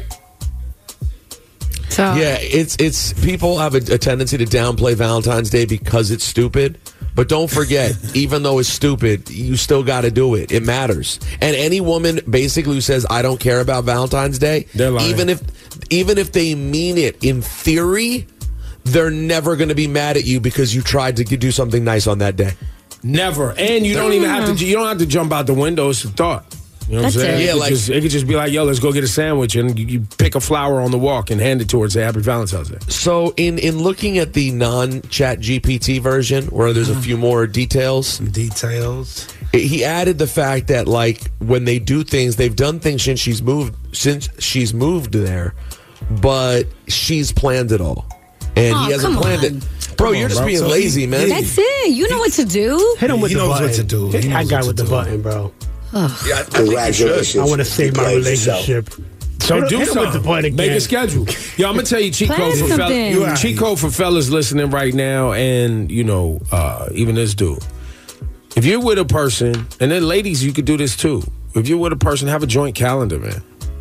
Yeah, it's people have a tendency to downplay Valentine's Day because it's stupid, But don't forget, even though it's stupid, you still got to do it. It matters. And any woman basically who says, I don't care about Valentine's Day, they're lying. Even if they mean it in theory, they're never going to be mad at you because you tried to do something nice on that day. Never. And you don't even have to. You don't have to jump out the window. It's a thought. You know what I'm saying? Yeah, it could just be like, yo, let's go get a sandwich, and you pick a flower on the walk and hand it to her and say, Happy Valentine's Day. So in looking at the non-Chat GPT version, where there's a few more details, he added the fact that like when they do things, they've done things since she's moved there, but she's planned it all, and he hasn't planned it. Bro, you're just being lazy, man. That's it. You know what to do. Hit him with the button. He knows what to do. Hit that guy with the button, bro. Yeah, Congratulations. I want to save my relationship. So do something. Make a schedule. Yo, I'm gonna tell you cheat code for fellas listening right now, and even this dude. If you're with a person, and then ladies, you could do this too. If you're with a person, have a joint calendar, man,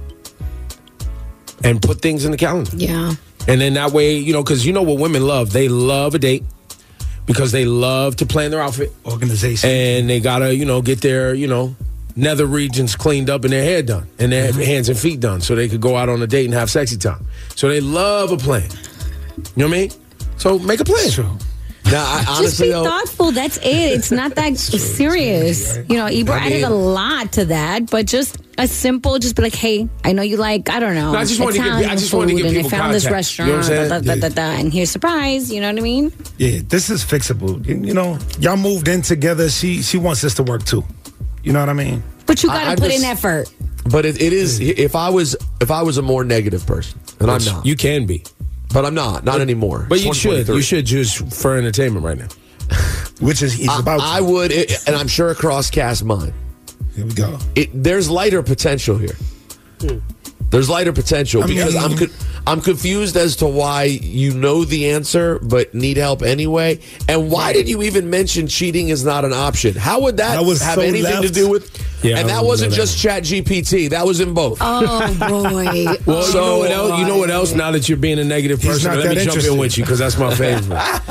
and put things in the calendar. Yeah. And then that way, because you know what women love. They love a date because they love to plan their outfit, organization, and they gotta get their nether regions cleaned up and their hair done and their hands and feet done so they could go out on a date and have sexy time. So they love a plan. You know what I mean? So make a plan. True. Now, I honestly, just be thoughtful. That's it. It's not that serious. Ebro added a lot to that, but just a simple, just be like, hey, I know you like, I don't know, I just wanted to give people and I found this context. restaurant, You know what I'm saying? and here's a surprise. You know what I mean? Yeah, this is fixable. Y'all moved in together. She wants this to work too. You know what I mean? But you got to put in effort. But it is. If I was a more negative person, and I'm not. You can be. But I'm not anymore. But you should. You should just for entertainment right now. Which is he's about to. I would, and I'm sure across cast mine. Here we go. There's lighter potential here. There's lighter potential because I'm confused as to why you know the answer but need help anyway. And why did you even mention cheating is not an option? How would that have anything to do with? Yeah, and that wasn't just Chat GPT. That was in both. Oh boy. Well, so you know what else? Now that you're being a negative person, let me jump in with you because that's my favorite.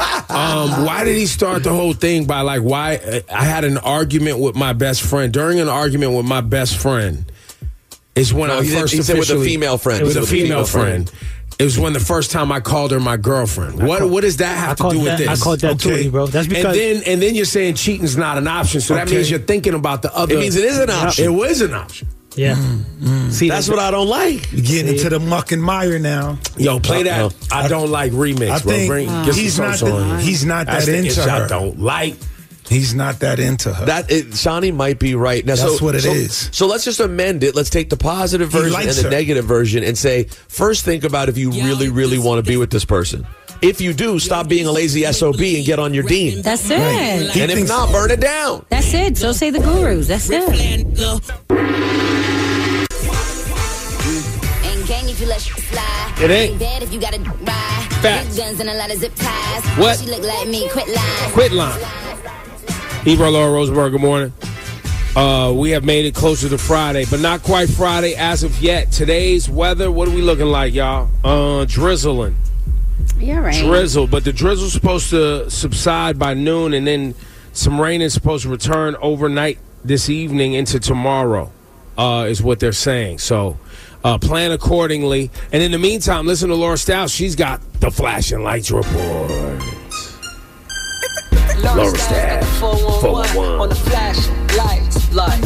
Why did he start the whole thing by why I had an argument with my best friend? During an argument with my best friend is when I first he said with a female friend. It was a female friend. It was when the first time I called her my girlfriend. What does that have to do with this? I called that too, bro. That's because and then you're saying cheating's not an option, so that means you're thinking about the other. It means it is an option. It was an option. Yeah. See, that's what I don't like. You're getting into the muck and mire now. Yo, play that. I don't like remix. I think he's not that into her. I don't like. He's not that into her. Shawnee might be right. Now, that's what it is. So let's just amend it. Let's take the positive version and the negative version and say, first think about if you really, really want to be with this person. If you do, stop being a lazy SOB and get on your dean. That's it. Right. And if not, burn it down. That's it. So say the gurus. That's it. It ain't. Facts. What? Quit line. Ebro, Laura Rosenberg, good morning. We have made it closer to Friday, but not quite Friday as of yet. Today's weather, what are we looking like, y'all? Drizzling. Yeah, right. Drizzle, but the drizzle's supposed to subside by noon, and then some rain is supposed to return overnight this evening into tomorrow, is what they're saying. So plan accordingly. And in the meantime, listen to Laura Stiles. She's got the flashing lights report. Laura Stiles, 411 on the flash lights.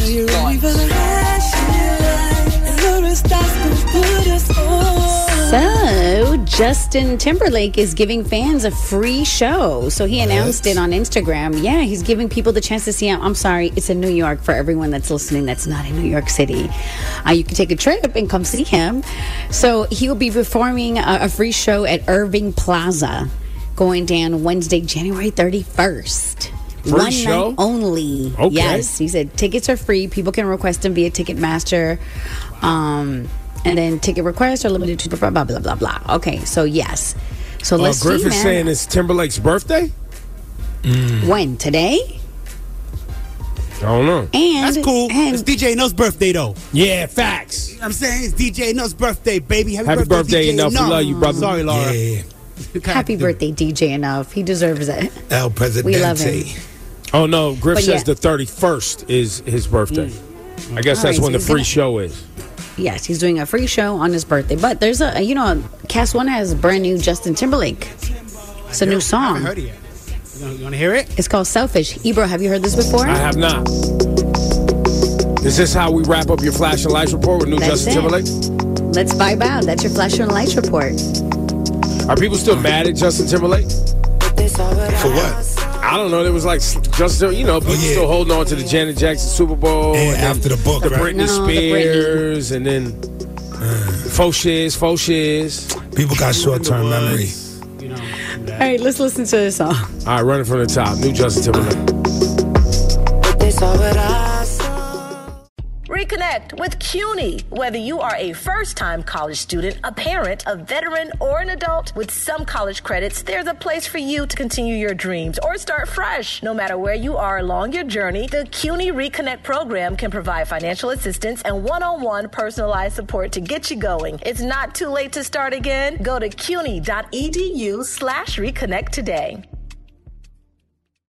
So, Justin Timberlake is giving fans a free show. So he announced it on Instagram. Yeah, he's giving people the chance to see him. I'm sorry, it's in New York for everyone that's listening that's not in New York City. You can take a trip and come see him. So he will be performing a free show at Irving Plaza going down Wednesday, January 31st. Free show? Night only. Okay. Yes, he said tickets are free. People can request them via Ticketmaster. And then ticket requests are limited to blah, blah, blah, blah, blah. Okay, so yes. So let's see, Griffith's saying it's Timberlake's birthday? When? Today? I don't know. And that's cool. It's DJ Nutt's birthday, though. Yeah, facts. You know what I'm saying? It's DJ Nutt's birthday, baby. Happy birthday, Enough. We love you, brother. Sorry, Laura. Yeah. Happy birthday, DJ Enough. He deserves it. El Presidente. We love him. Oh, no. Griff But says yeah. the 31st is his birthday. I guess All that's right, when so the he's free gonna- show is. Yes, he's doing a free show on his birthday. But there's Cast One has a brand new Justin Timberlake. It's a new I song. haven't heard it yet. You want to hear it? It's called Selfish. Ebro, have you heard this before? I have not. Is this how we wrap up your Flash and Lights report with new That's Justin it. Timberlake? Let's vibe out. That's your Flash and Lights report. Are people still mad at Justin Timberlake? For what? I don't know. There was like Justin, people still holding on to the Janet Jackson Super Bowl. And then after the book, the right? Britney No, the Spears, and then faux shiz. People got short-term memory. All right, let's listen to this song. All right, running from the top. New Justin Timberlake. Reconnect with CUNY. Whether you are a first-time college student, a parent, a veteran, or an adult, with some college credits, there's a place for you to continue your dreams or start fresh. No matter where you are along your journey, the CUNY Reconnect program can provide financial assistance and one-on-one personalized support to get you going. It's not too late to start again. Go to cuny.edu/reconnect today.